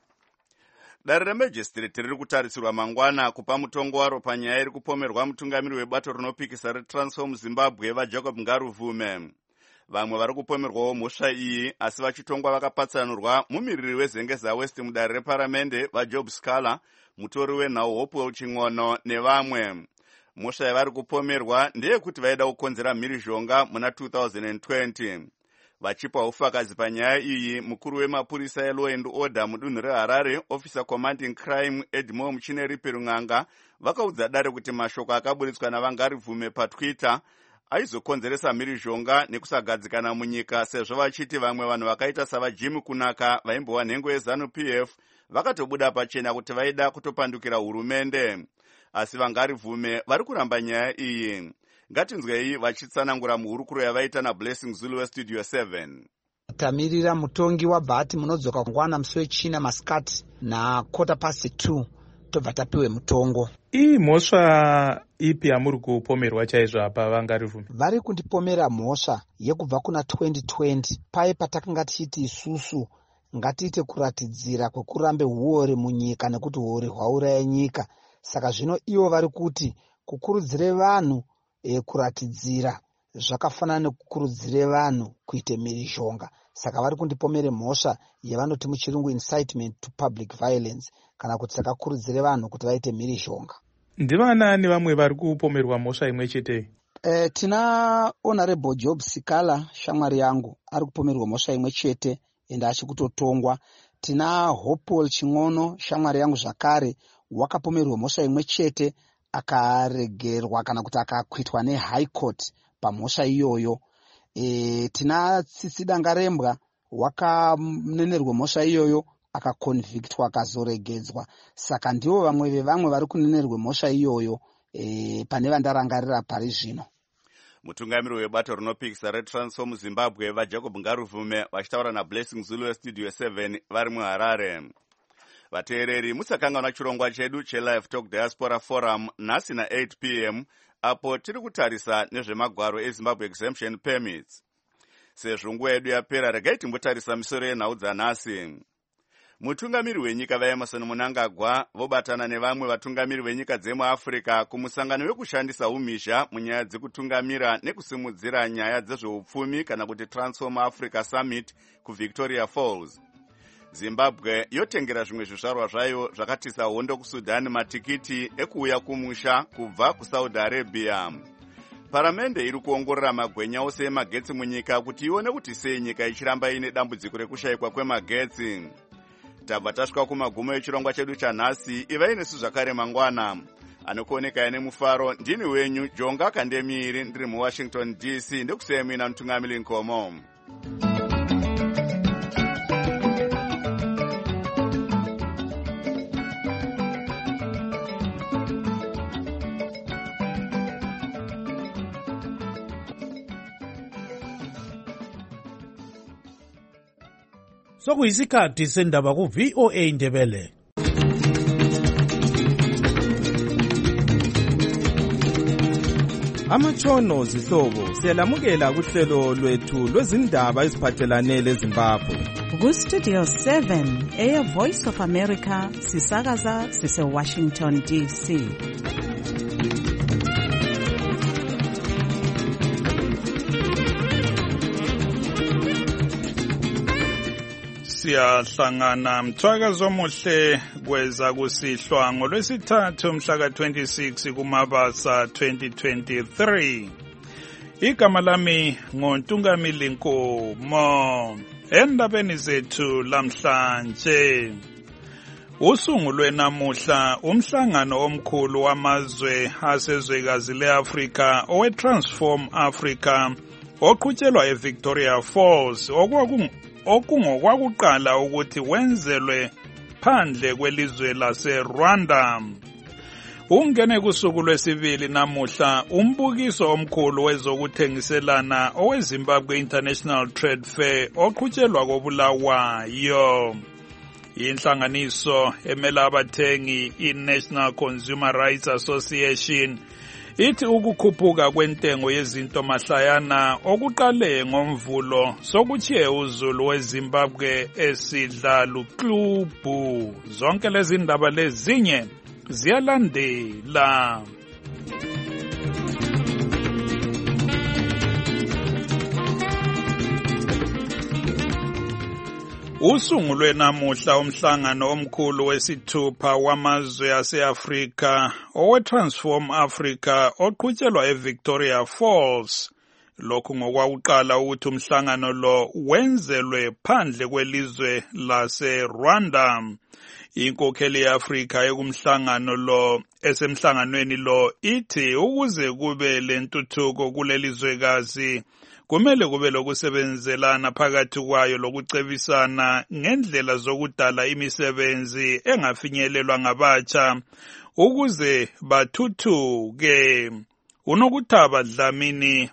Dare reMajistrate riri kutarisirwa mangwana kupa mutongo waro panyaya iri kupomerwa mutungamiri webato rinopikisa reTransform Zimbabwe vaJacob Ngaruvume. Vamwe vari kupomerwawo mhosva iyi asi vachitongwa vakapatsanurwa mumiriri wezengeza West mudare reparamende vaJob Scala, mutori wenhau Hopewell Ching'ono nevamwe. Mhosva yavari kupomerwa ndeyekuti vaida kukonzera mhirizhonga muna 2020. Vachipa ufakazi panyaya iyi, mukuru wemapurisa eLaw and Order mudunhu reHarare, Officer Commanding Crime Edmore Muchineripe Runganga, vakaudza dare kuti mashoko akaburitswa naVangarivume paTwitter aizokonzeresa mhirizhonga nekusagadzikana munyika, sezvo vachiti vamwe vanhu vakaita savaJimmy Kunaka vaimbowa nhengo yeZanu-PF vakatobuda pachena kuti vaida kutopandukira hurumende. Asi Vangarivume vari kuramba nyaya iyi. Ngatinzwei vachitsanangura muhurukuro yavaita naBlessing Zulu weStudio 7. Tamirira mutongi wabva munodzoka kungwana musi wechina masikati na 2:15 tobva tapiwe mutongo. Iyi mhosva ipi yamuri kupomerwa chaizvo apa Vangarivume? Vari kundipomera mhosva yekubva kuna 2020 paye patakanga tichiti isusu ngatiite kuratidzira kwekurambe huore munyika nekuti huore hwauraya nyika. Saka zvino ivo vari kuti kukurudzire vanhu kuratidzira zvakafanana nekukurudzire vanhu kuite mhirizhonga. Saka vari kundipomere mhosva yavanoti muchirungu incitement to public violence, kana kuti takakurudzire vanhu kuti vaite mhirizhonga. Ndivana nevamwe vari kupomerwa mhosva imwe chete? Tina Honorable Job Scala, shamwari yangu, ari kupomerwa mhosva imwe chete ende achikutotongwa. Tina Hopewell Ching'ono, shamwari yangu zvakare, wakapomerwa mhosva imwe chete akaregerwa kana kuti akakwitwa neHigh Court pamhosva iyoyo. Tina Tsitsi Dangarembwa wakanenerwa mhosva iyoyo akakonviktwa akazoregedzwa. Saka ndivo vamwe vevamwe vari kunenerwa mhosva iyoyo pane vandarangarira pari zvino. Mutungamiri webato rinopikisa reTransform Zimbabwe vaJacob Ngaruvume vachitaura naBlessing Zulu weStudio 7 vari muHarare. Vateereri, musakanganwa chirongwa chedu cheLive Talk Diaspora Forum nhasi na8 p.m. apo tiri kutarisa nezvemagwaro eZimbabwe Exemption Permits. Sezvo nguva yedu yapera, regai timbotarisa misoro yenhau dzanhasi. Mutungamiri wenyika vaEmmerson Mnangagwa vobatana nevamwe vatungamiri venyika dzemuAfrica kumusangano wekushandisa umhizha munyaya dzekutungamira nekusimudzira nyaya dzezveupfumi kana kuti Transform Africa Summit kuVictoria Falls. Zimbabwe yotengera zvimwe zvizvarwa zvayo zvakatisa hondo kuSudan matikiti ekuuya kumusha kubva kuSaudi Arabia. Paramende iri kuongorora magwenya ose emagetsi munyika kuti ione kuti sei nyika ichiramba ine dambudziko rekushayikwa kwemagetsi. tabva tasvika kumagumo echirongwa chedu chanhasi. Ivai nesu zvakare mangwana. Anokuoneka nemufaro ndini wenyu Jonga Kandemiri, ndiri muWashington DC. Ndikusiyai mina Mutungamiri Nkomo. Sokuyisikhathi sendaba ku-VOA Indebele. Amatshono zihlobo siyalamukela kuhlelo lwethu lwezindaba eziphathelane leZimbabwe. Ku-Studio 7 Air Voice of America sisakaza sise-Washington DC. Siyahlangana mthwakazi omuhle kweza kusihlwa ngolwesithathu mhla ka-26 kuMabasa 2023. Igama lami ngoNtungamili Nkomo. Endabeni zethu lamhlanje, usungulwe namuhla umhlangano omkhulu wamazwe asezwekazi le-Afrika owe-Transform Africa oqhutshelwa eVictoria Falls okungokwakuqala ukuthi wenzelwe phandle kwelizwe laseRwanda. Ungene kusuku lwesibili namuhla umbukiso omkhulu wezokuthengiselana oweZimbabwe International Trade Fair oqhutshelwa koBulawayo. Inhlanganiso emela abathengi iNational Consumer Rights Association ithi ukukhuphuka kwentengo yezinto mahlayana okuqale ngomvulo sokuchiye uzulu weZimbabwe esidla luklubhu. Zonke lezi ndaba lezinye ziyalandela. Usungulwe namuhla umhlangano omkhulu wesithupha wamazwe ase-Afrika owe-Transform Africa oqhutshelwa eVictoria Falls. Lokhu ngokwakuqala ukuthi umhlangano lo wenzelwe phandle kwelizwe laseRwanda. Inkokheli ye-Afrika ekumhlangano lo esemhlanganweni lo ithi ukuze kube lentuthuko kulelizwekazi kumele kube lokusebenzelana phakathi kwayo lokucebisana ngendlela zokudala imisebenzi engafinyelelwa ngabatsha ukuze bathuthuke. Unokuthaba Dlamini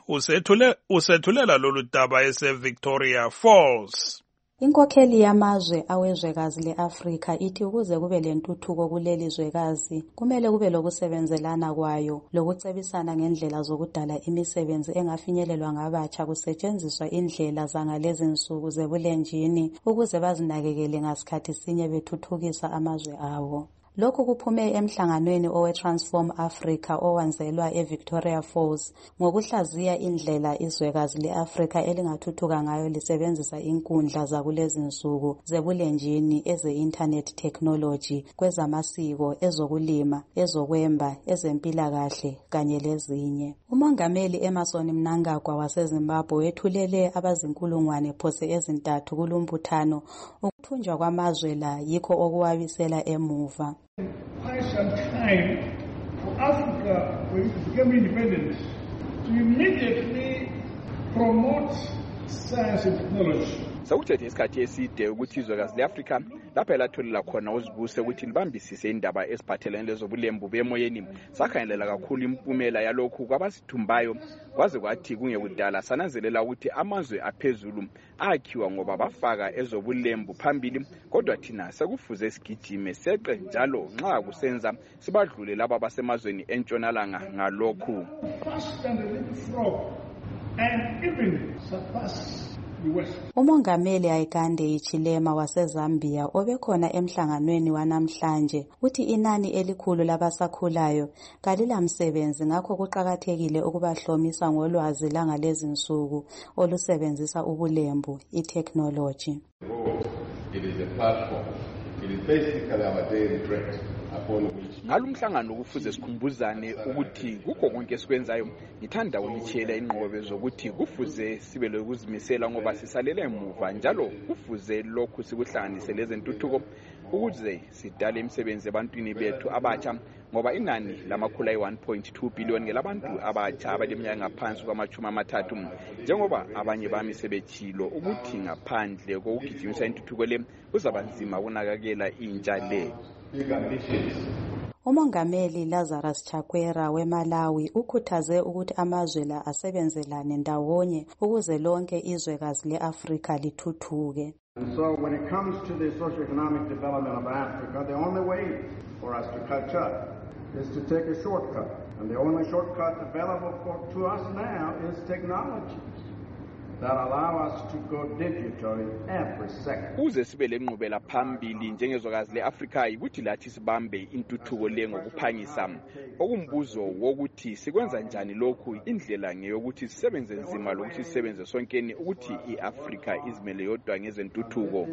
usethulela lolu daba ese-Victoria Falls. Inkokheli yamazwe awezwekazi le-Afrika ithi ukuze kube lentuthuko kuleli zwekazi kumele kube lokusebenzelana kwayo lokucebisana ngendlela zokudala imisebenzi engafinyelelwa ngabatsha kusetshenziswa indlela zangalezi nsuku zebulenjini ukuze bazinakekele ngasikhathi sinye bethuthukisa amazwe abo. Lokhu kuphume emhlanganweni owe-Transform Africa owanzelwa eVictoria Falls ngokuhlaziya indlela izwekazi le-Afrika elingathuthuka ngayo lisebenzisa inkundla zakulezi nsuku zebulenjini eze-internet technology kwezamasiko, ezokulima, ezokwemba, ezempilakahle kanye lezinye. Umongameli Emmerson Mnangagwa waseZimbabwe wethulele abazinkulungwane phose ezintathu kulumbuthano ukuthunjwa kwamazwe la yikho okuwabisela emuva. Quite some time for Africa, when it became independent, to immediately promote science and technology. Sakuthethe isikhathi eside ukuthi izwekazi le-Afrika lapha elatholela khona uzibuse ukuthi libambisise indaba eziphathelene lezobulembu bemoyeni. Sakhangelela kakhulu impumela yalokhu kwabasithumbayo kwaze kwathi kungekudala sananzelela ukuthi amazwe aphezulu akhiwa ngoba bafaka ezobulembu phambili, kodwa thina sekufuze sigijime seqe njalo nxa kusenza sibadlule laba basemazweni entshonalanga ngalokhu. And even surpass the West. Umongameli Hakainde Hichilema waseZambia obekhona emhlanganweni wanamhlanje uthi inani elikhulu labasakhulayo kalilamsebenzi ngakho kuqakathekile ukubahlomisa ngolwazi langalezi nsuku olusebenzisa ubulembu itechnology. It is a platform. It is basically our daily bread upon which ngalumhlangano kufuze sikhumbuzane ukuthi kukho konke esikwenzayo ngithanda ukuyitshela inqobe zokuthi kufuze sibe lokuzimisela ngoba sisalele emuva njalo kufuze lokhu sikuhlanganise lezentuthuko ukuze sidale imisebenzi ebantwini bethu abatsha ngoba inani lamakhulu ayi-1.2 billion ngelabantu abatsha abaleminyaka ngaphansi kwama-30 njengoba abanye bami sebetshilo ukuthi ngaphandle kokugijimisa intuthuko le kuzaba nzima ukunakekela intsha le. Umongameli Lazarus Chakwera weMalawi ukhuthaze ukuthi amazwe la asebenzelane ndawonye ukuze lonke izwekazi le-Afrika lithuthuke. And so when it comes to the socio-economic development of Africa, the only way for us to catch up is to take a shortcut. And the only shortcut available to us now is technology that allow us to go digital in every sector. Uze sibe lenqubela phambili njengezwekazi le-Afrika ukuthi lathi sibambe intuthuko le ngokuphangisa. Okumbuzo wokuthi sikwenza njani lokhu indlela ngeyokuthi sisebenze nzima lokuthi sisebenze sonkeni ukuthi i-Afrika izimele yodwa ngezentuthuko.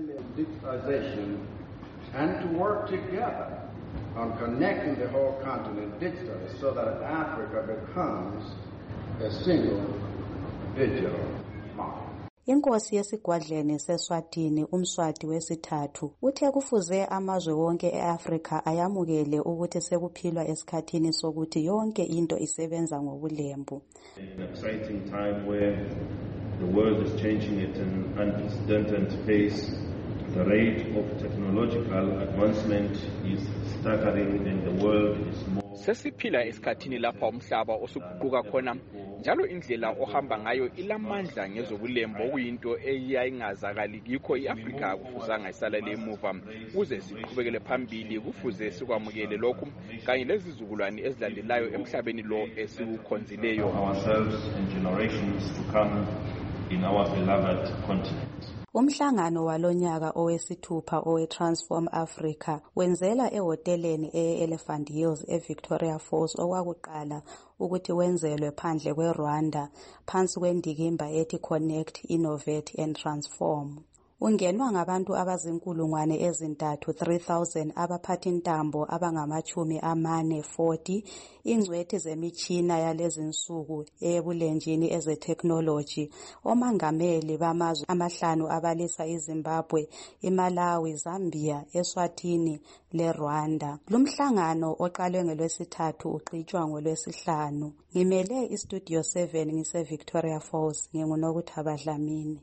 And to work together on connecting the whole continent digitally so that Africa becomes a single digital market. Inkosi yesigwadlene seSwatini uMswati wesithathu uthe kufuze amazwe wonke eAfrika ayamukele ukuthi sekuphilwa esikhathini sokuthi yonke into isebenza ngobulembu. An exciting time where the world is changing at an unprecedented pace. The rate of technological advancement is staggering and the world is more. Sesiphila esikhathini lapha umhlaba osuguquka khona njalo indlela ohamba ngayo ilamandla ngezobulembo okuyinto eyayingazakali kikho iAfrika kufuzanga isalale emuva ukuze siqhubekele phambili kufuze sikwamukele lokhu kanye lezizukulwane ezilandelayo emhlabeni lo esikukhonzileyo ourselves and generations to come in our beloved continent. Umhlangano walonyaka owesithupha owe-Transform Africa wenzela ehoteleni e-Elephant Hills eVictoria Falls okwakuqala ukuthi wenzelwe phandle kweRwanda phansi kwendikimba ethi Connect, Innovate and Transform. Ungenwa ngabantu abazinkulungwane ezintathu 3,000 abaphathintambo abangama-40 ingcwethi zemitshina yalezinsuku ebulenjini eze-technology omangameli bamazwe amahlanu abalisa iZimbabwe, iMalawi, Zambia, eSwatini leRwanda. Lumhlangano oqalwe ngeLwesithathu uqhutshwa ngoLwesihlanu. Ngimele iStudio 7 ngise-Victoria Falls nginguNokuthaba Dlamini.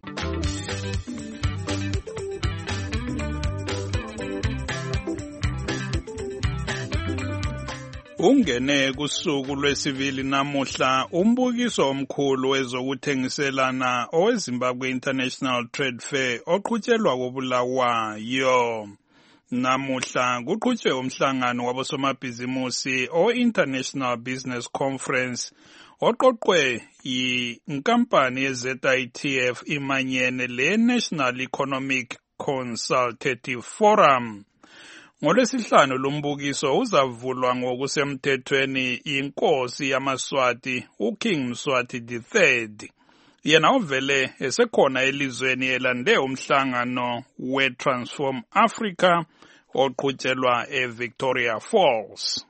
Ungene kusuku lwesibili namuhla umbukiso omkhulu wezokuthengiselana oweZimbabwe International Trade Fair oqhutshelwa koBulawayo. Namuhla kuqhutshwe umhlangano wabosomabhizimusi o-International Business Conference oqoqwe yinkampani ye-ZITF imanyene le-National Economic Consultative Forum. NgoLwesihlanu lumbukiso uzavulwa ngokusemthethweni inkosi yamaSwati uKing Mswati III. Yena ovele esekhona elizweni elande umhlangano we-Transform Africa oqhutshelwa eVictoria Falls.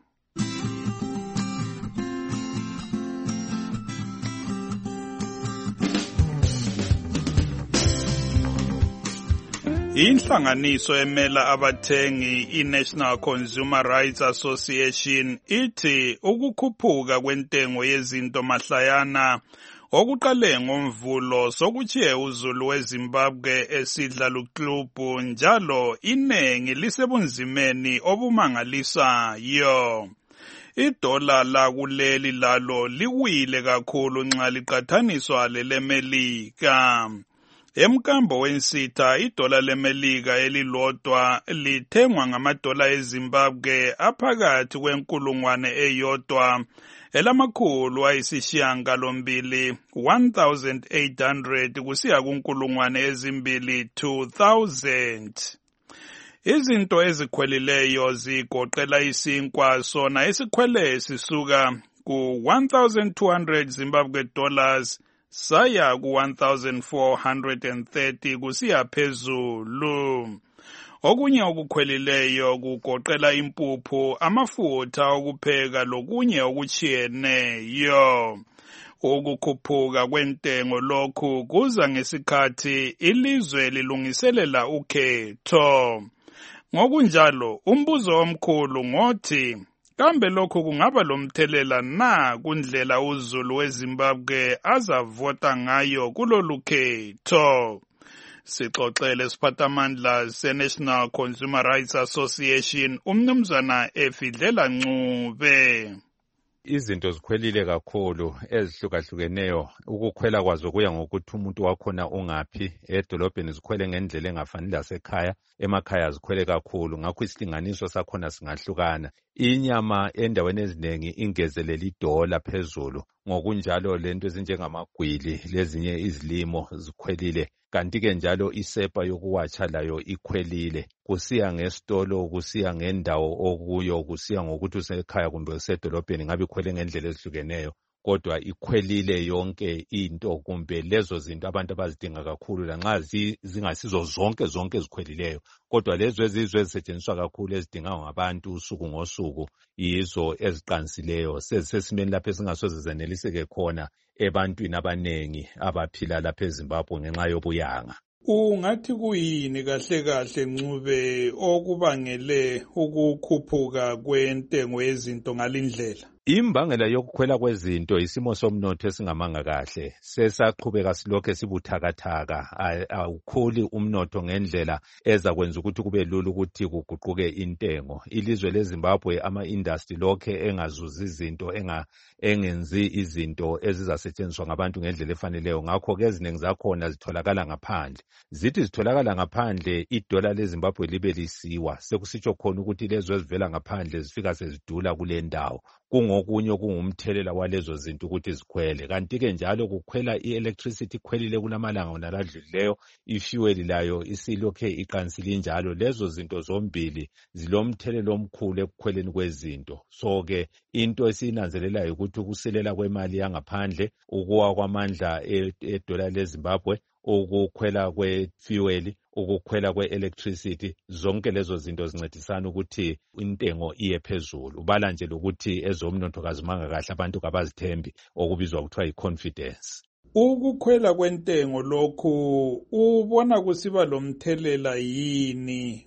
Inhlanganiso emela abathengi iNational Consumer Rights Association ithi ukukhuphuka kwentengo yezinto mahlayana okuqale ngomvulo sokuchiye uzulu weZimbabwe esidla luklubhu njalo inengi lisebunzimeni obumangalisayo. Idola lakuleli lalo liwile kakhulu nxa liqathaniswa leleMelika. Emkambo wensitha idola leMelika elilodwa lithengwa ngamadola eZimbabwe aphakathi kwenkulungwane eyodwa elamakhulu ayisishiyagalombili 1,800 kusiya kunkulungwane ezimbili 2,000. Izinto ezikhwelileyo zigoqela isinkwa sona esikhwele sisuka ku 1,200 Zimbabwe dollars saya ku 1,430 kusiya phezulu. Okunye okukhwelileyo kugoqela impuphu, amafutha okupheka lokunye okuchiyeneyo. Ukukhuphuka kwentengo lokhu kuza ngesikhathi ilizwe lilungiselela ukhetho. Ngokunjalo, umbuzo omkhulu ngothi, kambe lokhu kungaba lomthelela na kundlela uZulu weZimbabwe azavota ngayo kulolu khetho? Sixoxele siphathamandla se-National Consumer Rights Association, umnumzana Efidlela Ncube. Izinto zikhwelile kakhulu ezihlukahlukeneyo. Ukukhwela kwazo kuya ngokuthi umuntu wakhona ungaphi. Edolobheni zikhwele ngendlela engafani lasekhaya, emakhaya zikhwele kakhulu, ngakho isilinganiso sakhona singahlukana. Inyama endaweni ezinengi ingezelela $1 phezulu, ngokunjalo lento ezinjengamagwili lezinye izilimo zikhwelile. Kanti-ke njalo isepa yokuwatsha layo ikhwelile, kusiya ngesitolo, kusiya ngendawo okuyo, kusiya ngokuthi usekhaya kumbe usedolobheni, ngabe ikhwele ngendlela ezihlukeneyo. Kodwa ikhwelile yonke into kumbe lezo zinto abantu abazidinga kakhulu, lanxa zingasizo zonke ezikhwelileyo, kodwa lezo ezisetshenziswa kakhulu ezidingwa ngabantu usuku ngosuku yizo eziqansileyo, sezisesimeni lapho ezingasoze zeneliseke khona ebantwini abanengi abaphila lapha eZimbabwe ngenxa yobuyanga. Ungathi kuyini kahle Ncube okubangele ukukhuphuka kwentengo yezinto ngalindlela? Imbangela yokukhwela kwezinto isimo somnotho esingamanga kahle, sesaqhubeka silokho sibuthakathaka, awukhuli umnotho ngendlela ezakwenza ukuthi kube lula ukuthi kuguquke intengo. Ilizwe leZimbabwe ama-industry lokho engazuzi izinto, engenzi izinto ezizasetshenziswa ngabantu ngendlela efaneleyo, ngakho-ke eziningi zakhona zitholakala ngaphandle. Zithi zitholakala ngaphandle, $1 leZimbabwe libe lisiwa, sekusitsho khona ukuthi lezo ezivela ngaphandle zifika sezidula kule ndawo. Kungokunye okungumthelela walezo zinto ukuthi zikhwele. Kanti-ke njalo kukhwela i-electricity ikhwelile kulamalanga onaladlulileyo, ifuel layo isilokhe iqansile njalo. Lezo zinto zombili zilomthelela omkhulu ekukhweleni kwezinto. So-ke into esiyinanzelelayo ukuthi ukusilela kwemali yangaphandle, ukuwa kwamandla $1 leZimbabwe, ukukhwela kwe-fuel, ukukhwela kwe-electricity, zonke lezo zinto zincedisana ukuthi intengo iye phezulu. Ubala nje lokuthi ezomnotho kazimanga kahle, abantu kabazithembi, okubizwa kuthiwa yi-confidence. Ukukhwela kwentengo lokhu ubona kusiba lomthelela yini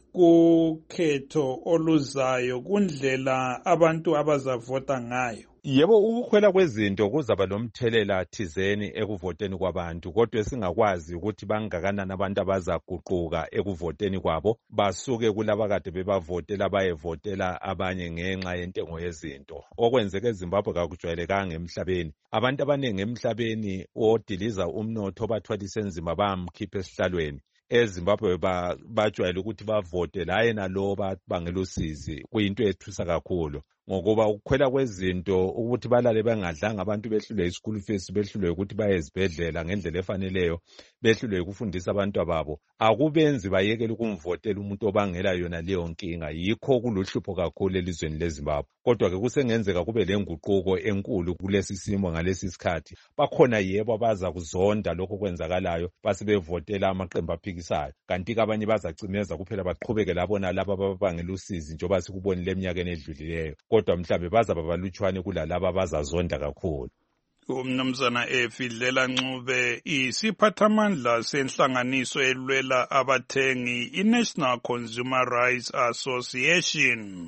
kukhetho oluzayo kundlela abantu abazavota ngayo? Yebo, ukukhwela kwezinto kuzaba lomthelela thizeni ekuvoteni kwabantu, kodwa esingakwazi ukuthi bangakanani abantu abazaguquka ekuvoteni kwabo, basuke kulaba kade bebavotela bayevotela abanye ngenxa yentengo yezinto. Okwenzeka eZimbabwe kakujwayelekanga emhlabeni. Abantu abaningi emhlabeni odiliza umnotho bathwalise nzima bamkhipha esihlalweni. EZimbabwe bajwayele ukuthi bavote la yena lo bangela usizi, kuyinto ethusa kakhulu. Ngokuba ukukhwela kwezinto ukuthi balale bangadlanga, abantu behlulwe i-school fees, behlulwe ukuthi baye ezibhedlela ngendlela efaneleyo, behlulwe ukufundisa abantu ababo, akubenzi bayekele ukumvotela umuntu obangela yona leyo nkinga. Yikho kuluhlupho kakhulu elizweni leZimbabwe. Kodwa-ke kusengenzeka kube lenguquko enkulu kulesi simo ngalesi sikhathi. Bakhona yebo abaza kuzonda lokho kwenzakalayo, basebevotela amaqembu aphikisayo. Kanti-ke abanye bazacimeza kuphela baqhubeke labona laba ababangela usizi njengoba sikubonile eminyakeni edlulileyo. Kodwa mhlawumbe bazaba balutshwane kulalaba abazazonda kakhulu. Umnumzana Efidlela Ncube, isiphathamandla senhlanganiso elwela abathengi, i-National Consumer Rights Association.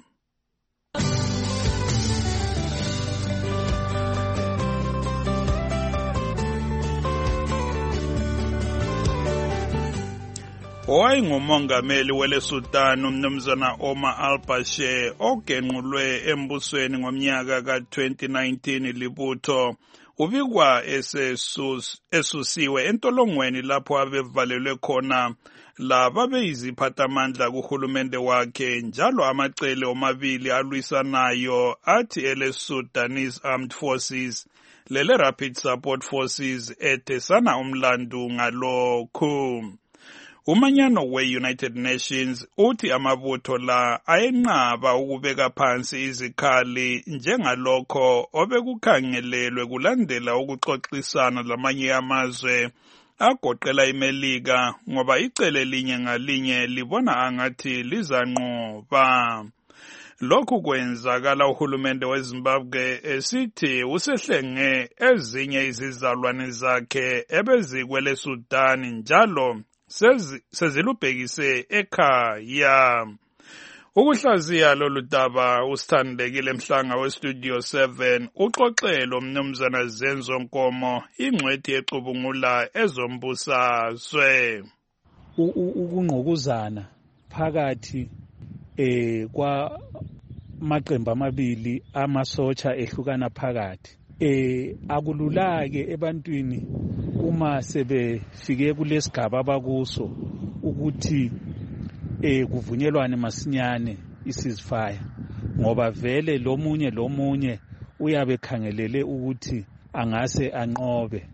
Owayengumongameli weLesotho umnumzana Omar al-Bashir ogenqulwe embusweni ngomnyaka ka-2019 libutho ubikwa esusiwe entolongweni lapho abevalelwe khona laba beyiziphathamandla kuhulumende wakhe, njalo amacele omabili alwisanayo athi ele-Sudanese Armed Forces lele Rapid Support Forces ethesana umlandu ngalokhu. Umanyano we-United Nations uthi amabutho la ayenqaba ukubeka phansi izikhali njengalokho obekukhangelelwe kulandela ukuxoxisana lamanye amazwe agoqela iMelika ngoba icele linye ngalinye libona angathi lizanqoba. Lokhu kwenzakala uhulumende weZimbabwe esithi usehlenge ezinye izizalwane zakhe ebezikwele Sudan njalo sezilubhekise ekhaya. Ukuhlaziya lolu daba usithandekile Mhlanga weStudio 7 uxoxelo Mnumzana Zenzo Nkomo ingcwethi exubungula ezombusazwe. Ukungqokuzana phakathi kwa maqembu amabili amasotsha ehlukana phakathi akululake ebantwini uma sebefike kulesigaba abakuso ukuthi kuvunyelwane masinyane ceasefire ngoba vele lomunye uyabe khangelele ukuthi angase anqobe.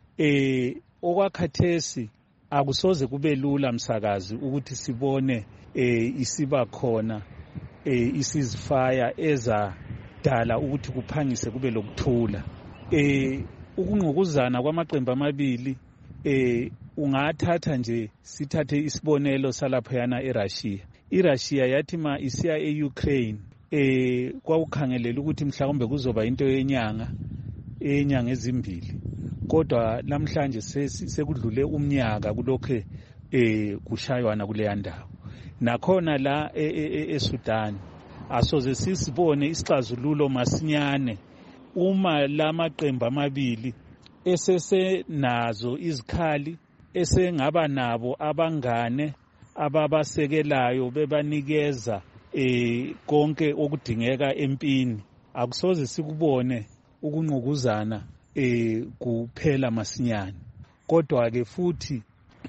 Okwakhathesi akusoze kube lula msakazi ukuthi sibone isiba khona ceasefire ezadala ukuthi kuphangise kube lokuthula. Ukungqokuzana kwamaqembu amabili ungathatha nje sithathe isibonelo salaphayana eRussia. iRussia yathi ma isiya eUkraine kwakukhangelela ukuthi mhlawumbe kuzoba into yenyanga ezimbili kodwa namhlanje sekudlule umnyaka kulokho kushaywana kuleya ndawo. Nakhona la eSudan asoze sisibone isixazululo masinyane uma lamaqembu amabili esesenazo izikhali esengaba nabo abangane ababasekelayo bebanikeza konke okudingeka empini. Akusoze sikubone ukungqokuzana kuphela masinyane kodwa ke futhi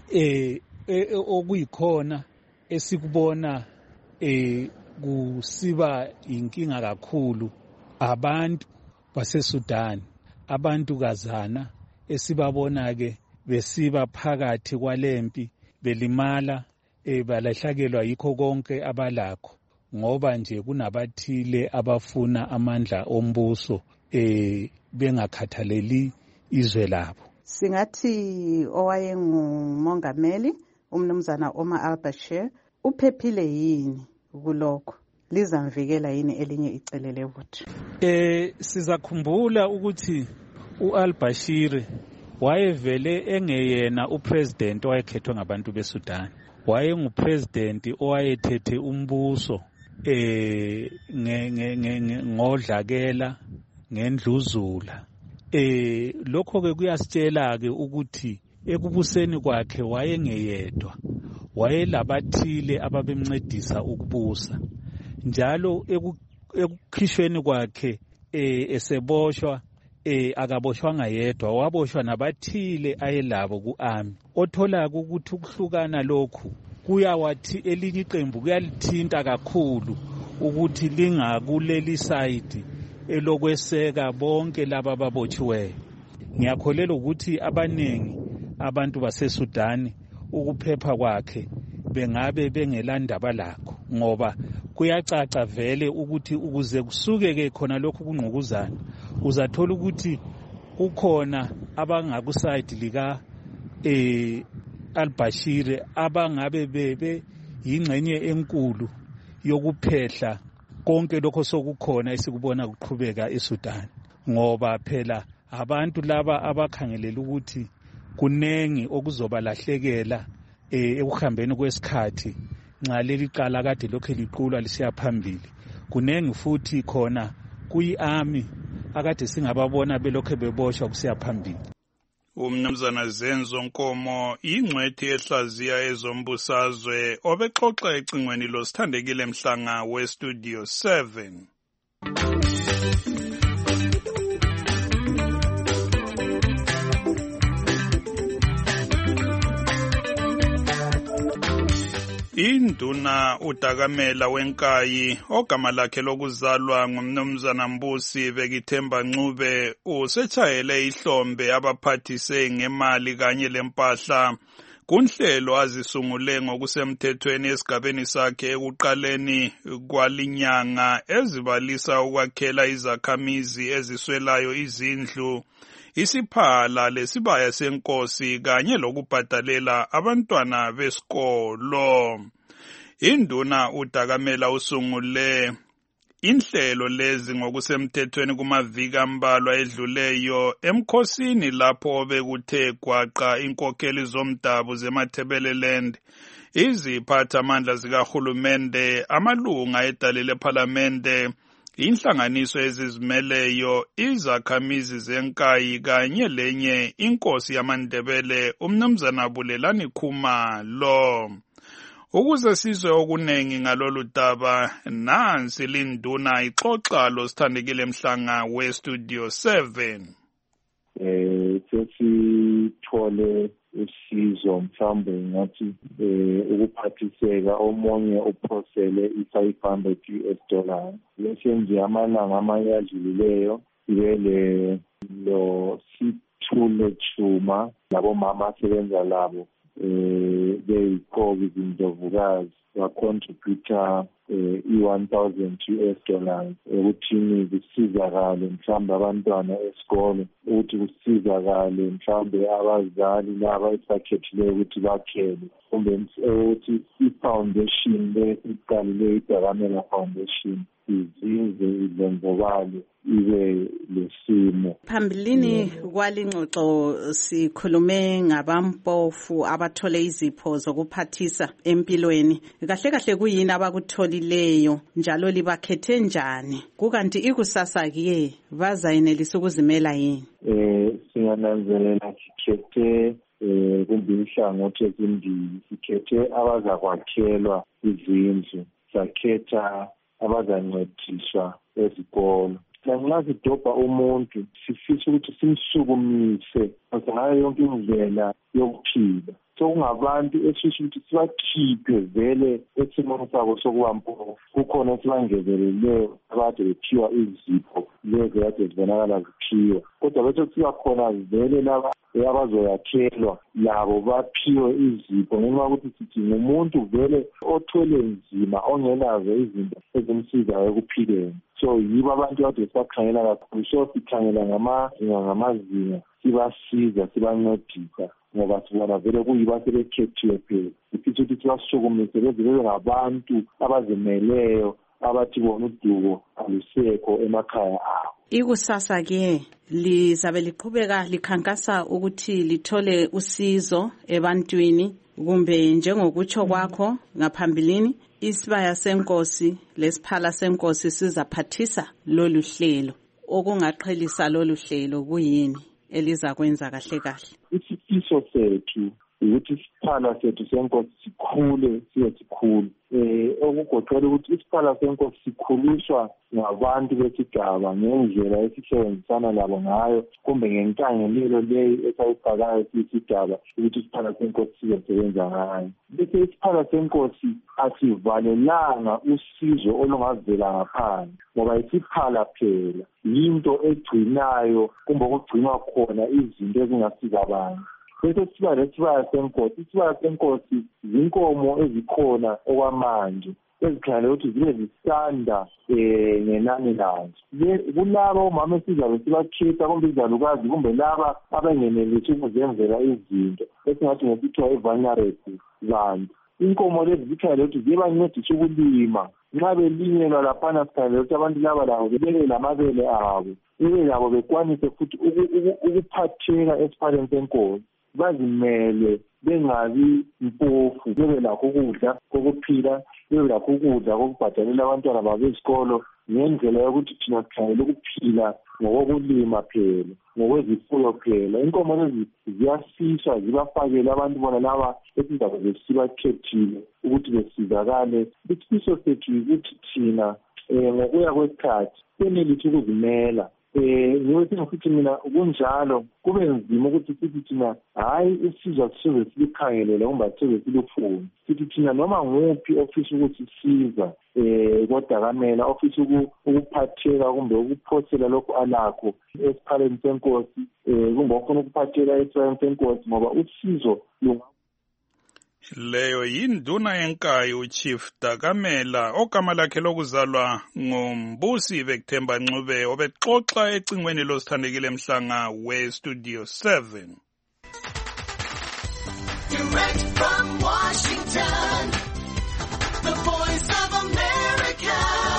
okuyikhona esikubona kusiba inkinga kakhulu abantu baseSudan, abantu kazana esibabona ke besiba phakathi kwalempi belimala balahlakelwa yikho konke abalakho ngoba nje kunabathile abafuna amandla ombuso bengakhathaleli izwe labo. Singathi owayengumongameli umnumzana Omar al-Bashir uphephile yini kulokho? Lizamvikela yini elinye icele lebutho? Sizakhumbula ukuthi u-al-Bashir wayevele engeyena upresident owayekhethwe ngabantu beSudan. Wayengupresident owayethethe umbuso ngodlakela ngendluzula. Lokho ke kuyasitshela ke ukuthi ekubuseni kwakhe wayengeyedwa, wayelabathile ababemncedisa ukubusa. Njalo ekukhishweni kwakhe eseboshwa akaboshwanga yedwa, waboshwa nabathile ayelabo ku-army. Othola ukuthi ukuhlukana lokhu kuyawathi elinye iqembu kuyalithinta kakhulu ukuthi lingakuleli side elokweseka bonke laba ababotshiweyo. Ngiyakholela ukuthi abaningi abantu baseSudan ukuphepha kwakhe bengabe bengelandaba lakho ngoba kuyacaca vele ukuthi ukuze kusuke khona lokhu kungqokuzana uzathola ukuthi kukhona abangakusayidi lika al-Bashir abangabe bebe yingxenye enkulu yokuphehla konke lokho sokukhona esikubona kuqhubeka eSudan ngoba phela abantu laba abakhangelela ukuthi kunengi okuzobalahlekela ekuhambeni kwesikhathi nxa leli qala kade lokho liqulwa lisiya phambili. Kunengi futhi khona kuyi-army akade singababona belokho beboshwa kusiya phambili. Umnumzana Zenzo Nkomo ingcwethi ehlaziya ezombusazwe obexoxa ecingweni losithandekile Mhlanga weStudio 7. Induna uDakamela wenkayi ogama lakhe lokuzalwa ngumnumzana Mbusi Bekithemba Ncube usetshayele ihlombe abaphathise ngemali kanye lempahla kunhlelo azisungule ngokusemthethweni esigabeni sakhe ekuqaleni kwalinyanga ezibalisa ukwakhela izakhamizi eziswelayo izindlu isiphala lesibaya senkosi kanye lokubhadalela abantwana besikolo. Induna uDakamela usungule inhlelo lezi ngokusemthethweni kumaviki ambalwa edluleyo emkhosini lapho bekuthe gwaqa inkokheli zomdabu zeMatabeleland, iziphathamandla zikahulumende, amalunga edale lephalamende, inhlanganiso ezizimeleyo, izakhamizi zenkayi kanye lenye inkosi yamaNdebele uMnumzana Bulelani Khumalo. Ukuze sizwe okunengi ngalolu daba, nansi linduna ixoxa losithandekile Mhlanga weStudio 7. Sesithole usizo mhlawumbe ngathi ukuphathiseka omunye uphosele $500. Lesenje amalanga amanye adlulileyo sibele lo Sithule Chuma labomama asebenza labo beyi-COVID Ndlovukazi wacontributa $1,000 ukuthini kusizakale mhlawumbe abantwana esikole, ukuthi kusizakale mhlawumbe abazali laba esakhethileyo ukuthi bakhele, kumbe ukuthi i-foundation le iqalile iDakamela Foundation izinze idlondlobale ibe lesimo. Phambilini kwalingxoxo sikhulume ngabampofu abathole izipho zokuphathisa empilweni. Kahle kahle kuyini abakutholileyo njalo libakhethe njani? Kukanti ikusasa ke bazayenelisa ukuzimela yini? Singananzelela sikhethe kumbe inhlangothi ezimbili. Sikhethe abazakwakhelwa izindlu, sakhetha abazancediswa ezikolo. Nxa sidobha umuntu sifisa ukuthi simsukumise ngayo yonke indlela yokuphila. Sokungabantu esifisa ukuthi sibakhiphe vele esimweni sabo sokuba mpofu. Kukhona esibangezeleleyo abade bephiwa izipho lezi kade zibonakala ziphiwa, kodwa bese kusiba khona vele laba abazoyakhelwa labo baphiwe izipho ngenxa yokuthi sithi ngumuntu vele othwele nzima ongenazo izinto ezimsizayo ekuphileni. So yibo abantu kade sibakhangela kakhulu. So sikhangela ngamazinga sibasiza sibancedisa ngoba sibona vele kuyibo asebekhethiwe phela. Sifisa ukuthi sibasukumise beze bebe ngabantu abazimeleyo abathi bona udubo alusekho emakhaya abo. Ikusasa ke lizabe liqhubeka likhankasa ukuthi lithole usizo ebantwini, kumbe njengokutsho kwakho ngaphambilini isibaya senkosi lesiphala senkosi sizaphathisa lolu hlelo? Okungaqhelisa lolu hlelo kuyini elizakwenza kahle kahle? Isifiso sethu ukuthi isiphala sethu senkosi sikhule sibe sikhulu. Okugoqela ukuthi isiphala senkosi sikhuliswa ngabantu besigaba ngendlela esisebenzisana labo ngayo, kumbe ngenkangelelo leyi esayibhalayo siyisigaba ukuthi isiphala senkosi sizosebenza ngayo. Bese isiphala senkosi asivalelanga usizo olungavela ngaphandle, ngoba isiphala phela yinto egcinayo kumbe okugcinwa khona izinto ezingasiza abantu. Bese siba lesibaya senkosi. Isibaya senkosi zinkomo ezikhona okwamanje ezikhangelele ukuthi zibe zisanda ngenani lazo. Kulaba omama esizabe sibakhetha kumbe izalukazi kumbe laba abangenelisi ukuzenzela izinto esingathi ngokuthiwa i-vulnerable bantu. Inkomo lezi zikhangelele ukuthi ziyebancedisa ukulima. Nxa belinyelwa laphana sikhangelele ukuthi abantu laba labo bebe lamabele abo, bebe labo bekwanise futhi ukuphatheka esiphaleni senkosi, bazimele bengabi mpofu, bebe lakho ukudla kokuphila, bebe lakho ukudla kokubhadalela abantwana babo esikolo, ngendlela yokuthi thina sikhangele ukuphila ngokokulima phela, ngokwezifuyo phela. Inkomo lezi ziyasiswa zibafakele abantu bona laba esizabe sibakhethile ukuthi besizakale. Isifiso sethu ukuthi thina ngokuya kwesikhathi senelise ukuzimela. Ngiyothi ngisithi mina kunjalo kube nzima ukuthi sithi thina hayi usizo sizobe silikhangelele kumbe sizobe silufuna. Sithi thina noma nguphi ofisa ukuthi siza koDakamela, ofisa ukuphatheka kumbe ukuphosela lokhu alakho esiphaleni senkosi, kumbe ofuna ukuphathela esiphaleni senkosi, ngoba usizo Leyo yinduna yenkayi uChief Dakamela ogama lakhe lokuzalwa nguMbusi Bekuthemba Ncube obexoxa ecingweni losithandekile Mhlanga weStudio 7. Direct from Washington, the Voice of America,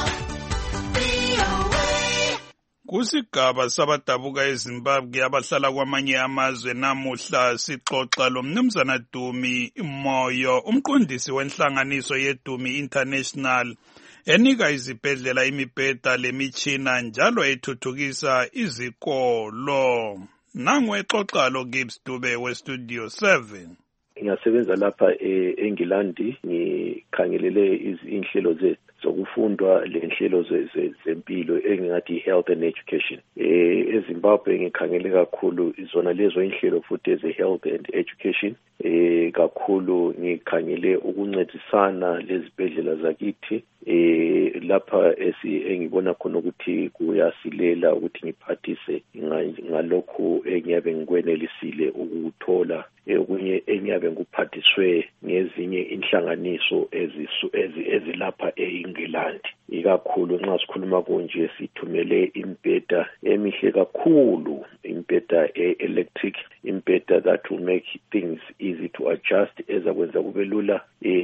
VOA. Kusigaba sabadabuka eZimbabwe abahlala kwamanye amazwe namuhla sixoxa lomnumzana Dumi Moyo, umqondisi wenhlanganiso yeDumi International enika izibhedlela imibheda lemitshina njalo ethuthukisa izikolo. Nangu exoxa lo Gibbs Dube weStudio 7. Ngiyasebenza lapha eNgilandi ngikhangelele inhlelo zokufundwa lenhlelo zempilo engingathi health and education. eZimbabwe ngikhangele kakhulu izona lezo inhlelo futhi eze-health and education. Kakhulu ngikhangele ukuncedisana lezibhedlela zakithi lapha engibona khona ukuthi kuyasilela ukuthi ngiphathise ngalokhu engiyabe ngikwenelisile ukuthola okunye engiyabe nguphathiswe ngezinye inhlanganiso ezilapha eNgilandi. Ikakhulu nxa sikhuluma konje sithumele impeta emihle kakhulu, impeta electric, impeta that will make things easy to adjust, ezakwenza kube lula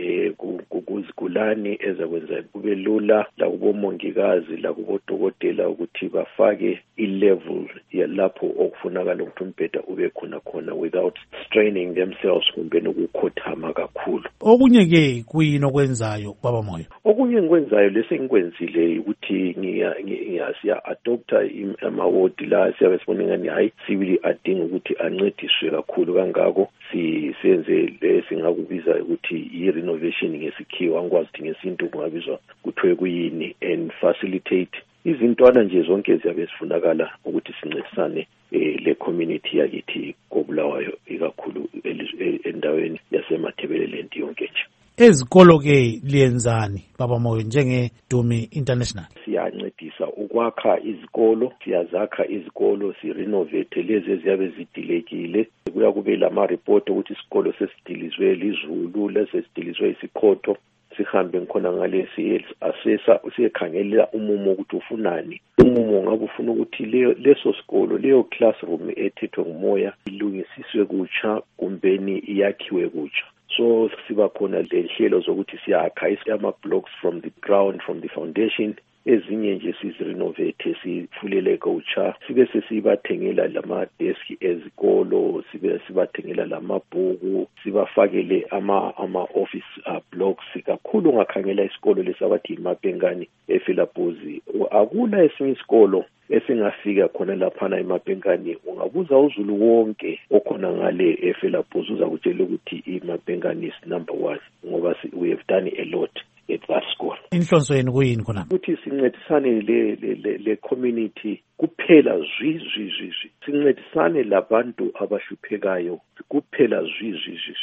kuzigulane, ezakwenza kube lula lakubomongikazi lakubodokotela ukuthi bafake i-level yalapho okufunakala ukuthi umbheda ube khona without straining themselves kumbe nokukhothama kakhulu. Okunye ke kuyini okwenzayo baba Moyo? Okunye ngikwenzayo lese ngikwenzile ukuthi siya adopta amawodi la siyabe sibona ngani hayi sibili adinga ukuthi ancediswe kakhulu kangako siyenze lesingakubiza ukuthi i-renovation ngesikhiwa angikwazi ukuthi ngesintu kungabizwa kuthiwe kuyini, and facilitate izintwana nje zonke ziyabe sifunakala ukuthi sincedisane le community yakithi koBulawayo ikakhulu endaweni yaseMathebeleland yonke nje. Ezikolo ke liyenzani baba Moyo njengeDumi International? Siyancedisa ukwakha izikolo, siyazakha izikolo, sirenovate lezi eziyabe zidilekile. Kuya kube lama-report ukuthi isikolo sesidilizwe lizulu, lesesidilizwe isikhotho, sihambe ngikhona ngalesi assessor usiyekhangela umumo ukuthi ufunani. Umumo ngabe ufuna ukuthi leso sikolo, leyo classroom ethethwe ngumoya ilungisiswe kutsha kumbeni iyakhiwe kutsha. So siba khona lenhlelo zokuthi siyakha ama-blocks from the ground, from the foundation. Ezinye nje sizirenovate, sifulele kutsha, sibe sesibathengela lama-desk ezikolo, sibathengela lamabhuku, sibafakele ama-office blocks. Kakhulu ngakhangela isikolo lesabathi iMapengani eFelabhozi. Akula esinye isikolo esingafika khona laphana eMapengani. Ungabuza uZulu wonke okhona ngale eFelabhozi uzakutshela ukuthi iMapengani is number 1 ngoba we have done a lot at that school. Inhlonso yenu kuyini khona? Ukuthi sincedisane le community kuphela zwi. Sincedisane labantu abahluphekayo kuphela zwi.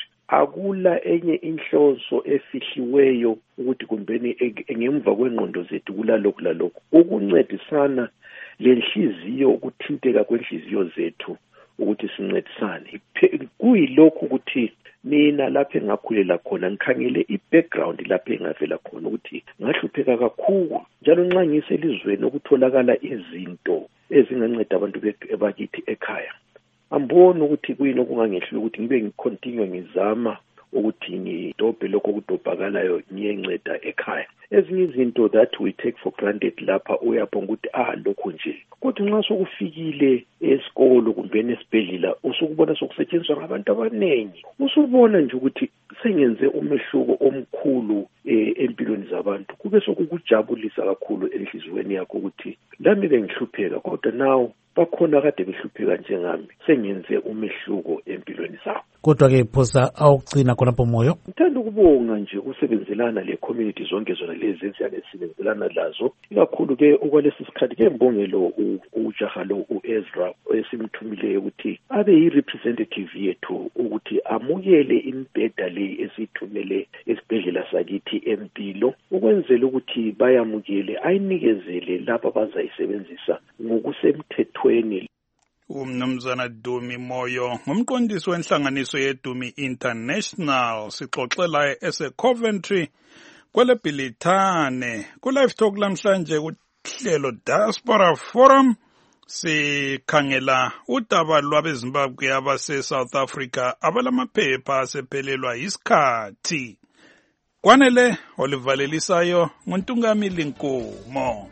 Akula enye inhlonso efihliweyo ukuthi kumbeni ngemva kwengqondo zethu kulalokhu ukuncedisana lenhliziyo, ukuthinteka kwenhliziyo zethu ukuthi sincedisane. Kuyilokhu ukuthi mina lapho engakhulela khona ngikhangele i-background lapho engavela khona ukuthi ngahlupheka kakhulu, njalo nxa ngiselizweni ukutholakala izinto ezinganceda abantu bakithi ekhaya, amboni ukuthi kuyini okungangehlula ukuthi ngibe ngicontinue ngizama ukuthi ngidobhe lokho okudobhakalayo ngiyenceda ekhaya. Ezinye izinto that we take for granted lapha uyabona ukuthi lokho nje, kodwa nxa sokufikile esikolo kumbe esibhedlela usukubona sokusetshenziswa ngabantu abaningi, usubona nje ukuthi sengenze umehluko omkhulu empilweni zabantu, kube sokukujabulisa kakhulu enhliziyweni yakho ukuthi lami bengihlupheka kodwa nawo bakhona kade behlupheka njengami, sengenze umehluko empilweni zabo. Kodwa ke phosa awugcina khonapho Moyo, ngithanda ukubonga nje ukusebenzelana le community zonke zona lezi eziyabe sisebenzelana lazo, ikakhulu ke okwalesi sikhathi ke ngibonge lo ujaha lo uEzra esimthumileyo ukuthi abe yi-representative yethu ukuthi amukele imbheda le esithumele esibhedlela sakithi empilo, ukwenzela ukuthi bayamukele ayinikezele lapha bazayisebenzisa ngokusemthethweni. umnumzana Dumi Moyo ngumqondisi wenhlanganiso yeDumi International sixoxela ese-Coventry kwele Bhilithane ku-Live Talk lamhlanje kuhlelo Diaspora Forum sikhangela udaba lwabeZimbabwe abase-South Africa abalamaphepha asephelelwa isikhathi. Kwanele olivalelisayo nguNtungamili Nkomo.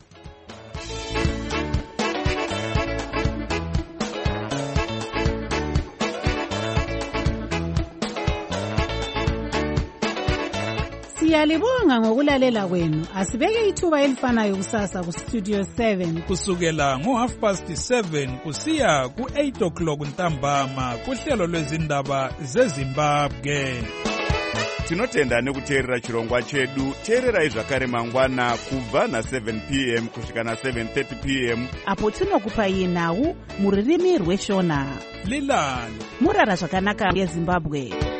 Siyalibonga ngokulalela kwenu. Asibeke ithuba elifanayo kusasa ku Studio 7 kusukela ngo7:30 kusiya ku8:00 ntambama kuhlelo lwezindaba zeZimbabwe. Tinotenda nekuteerera chirongwa chedu. Teererai zvakare mangwana kubva na7 p.m. kusvika na7:30 p.m. apo tinokupai nhau muririmi rweshona. Lilani murara zvakanaka yeZimbabwe.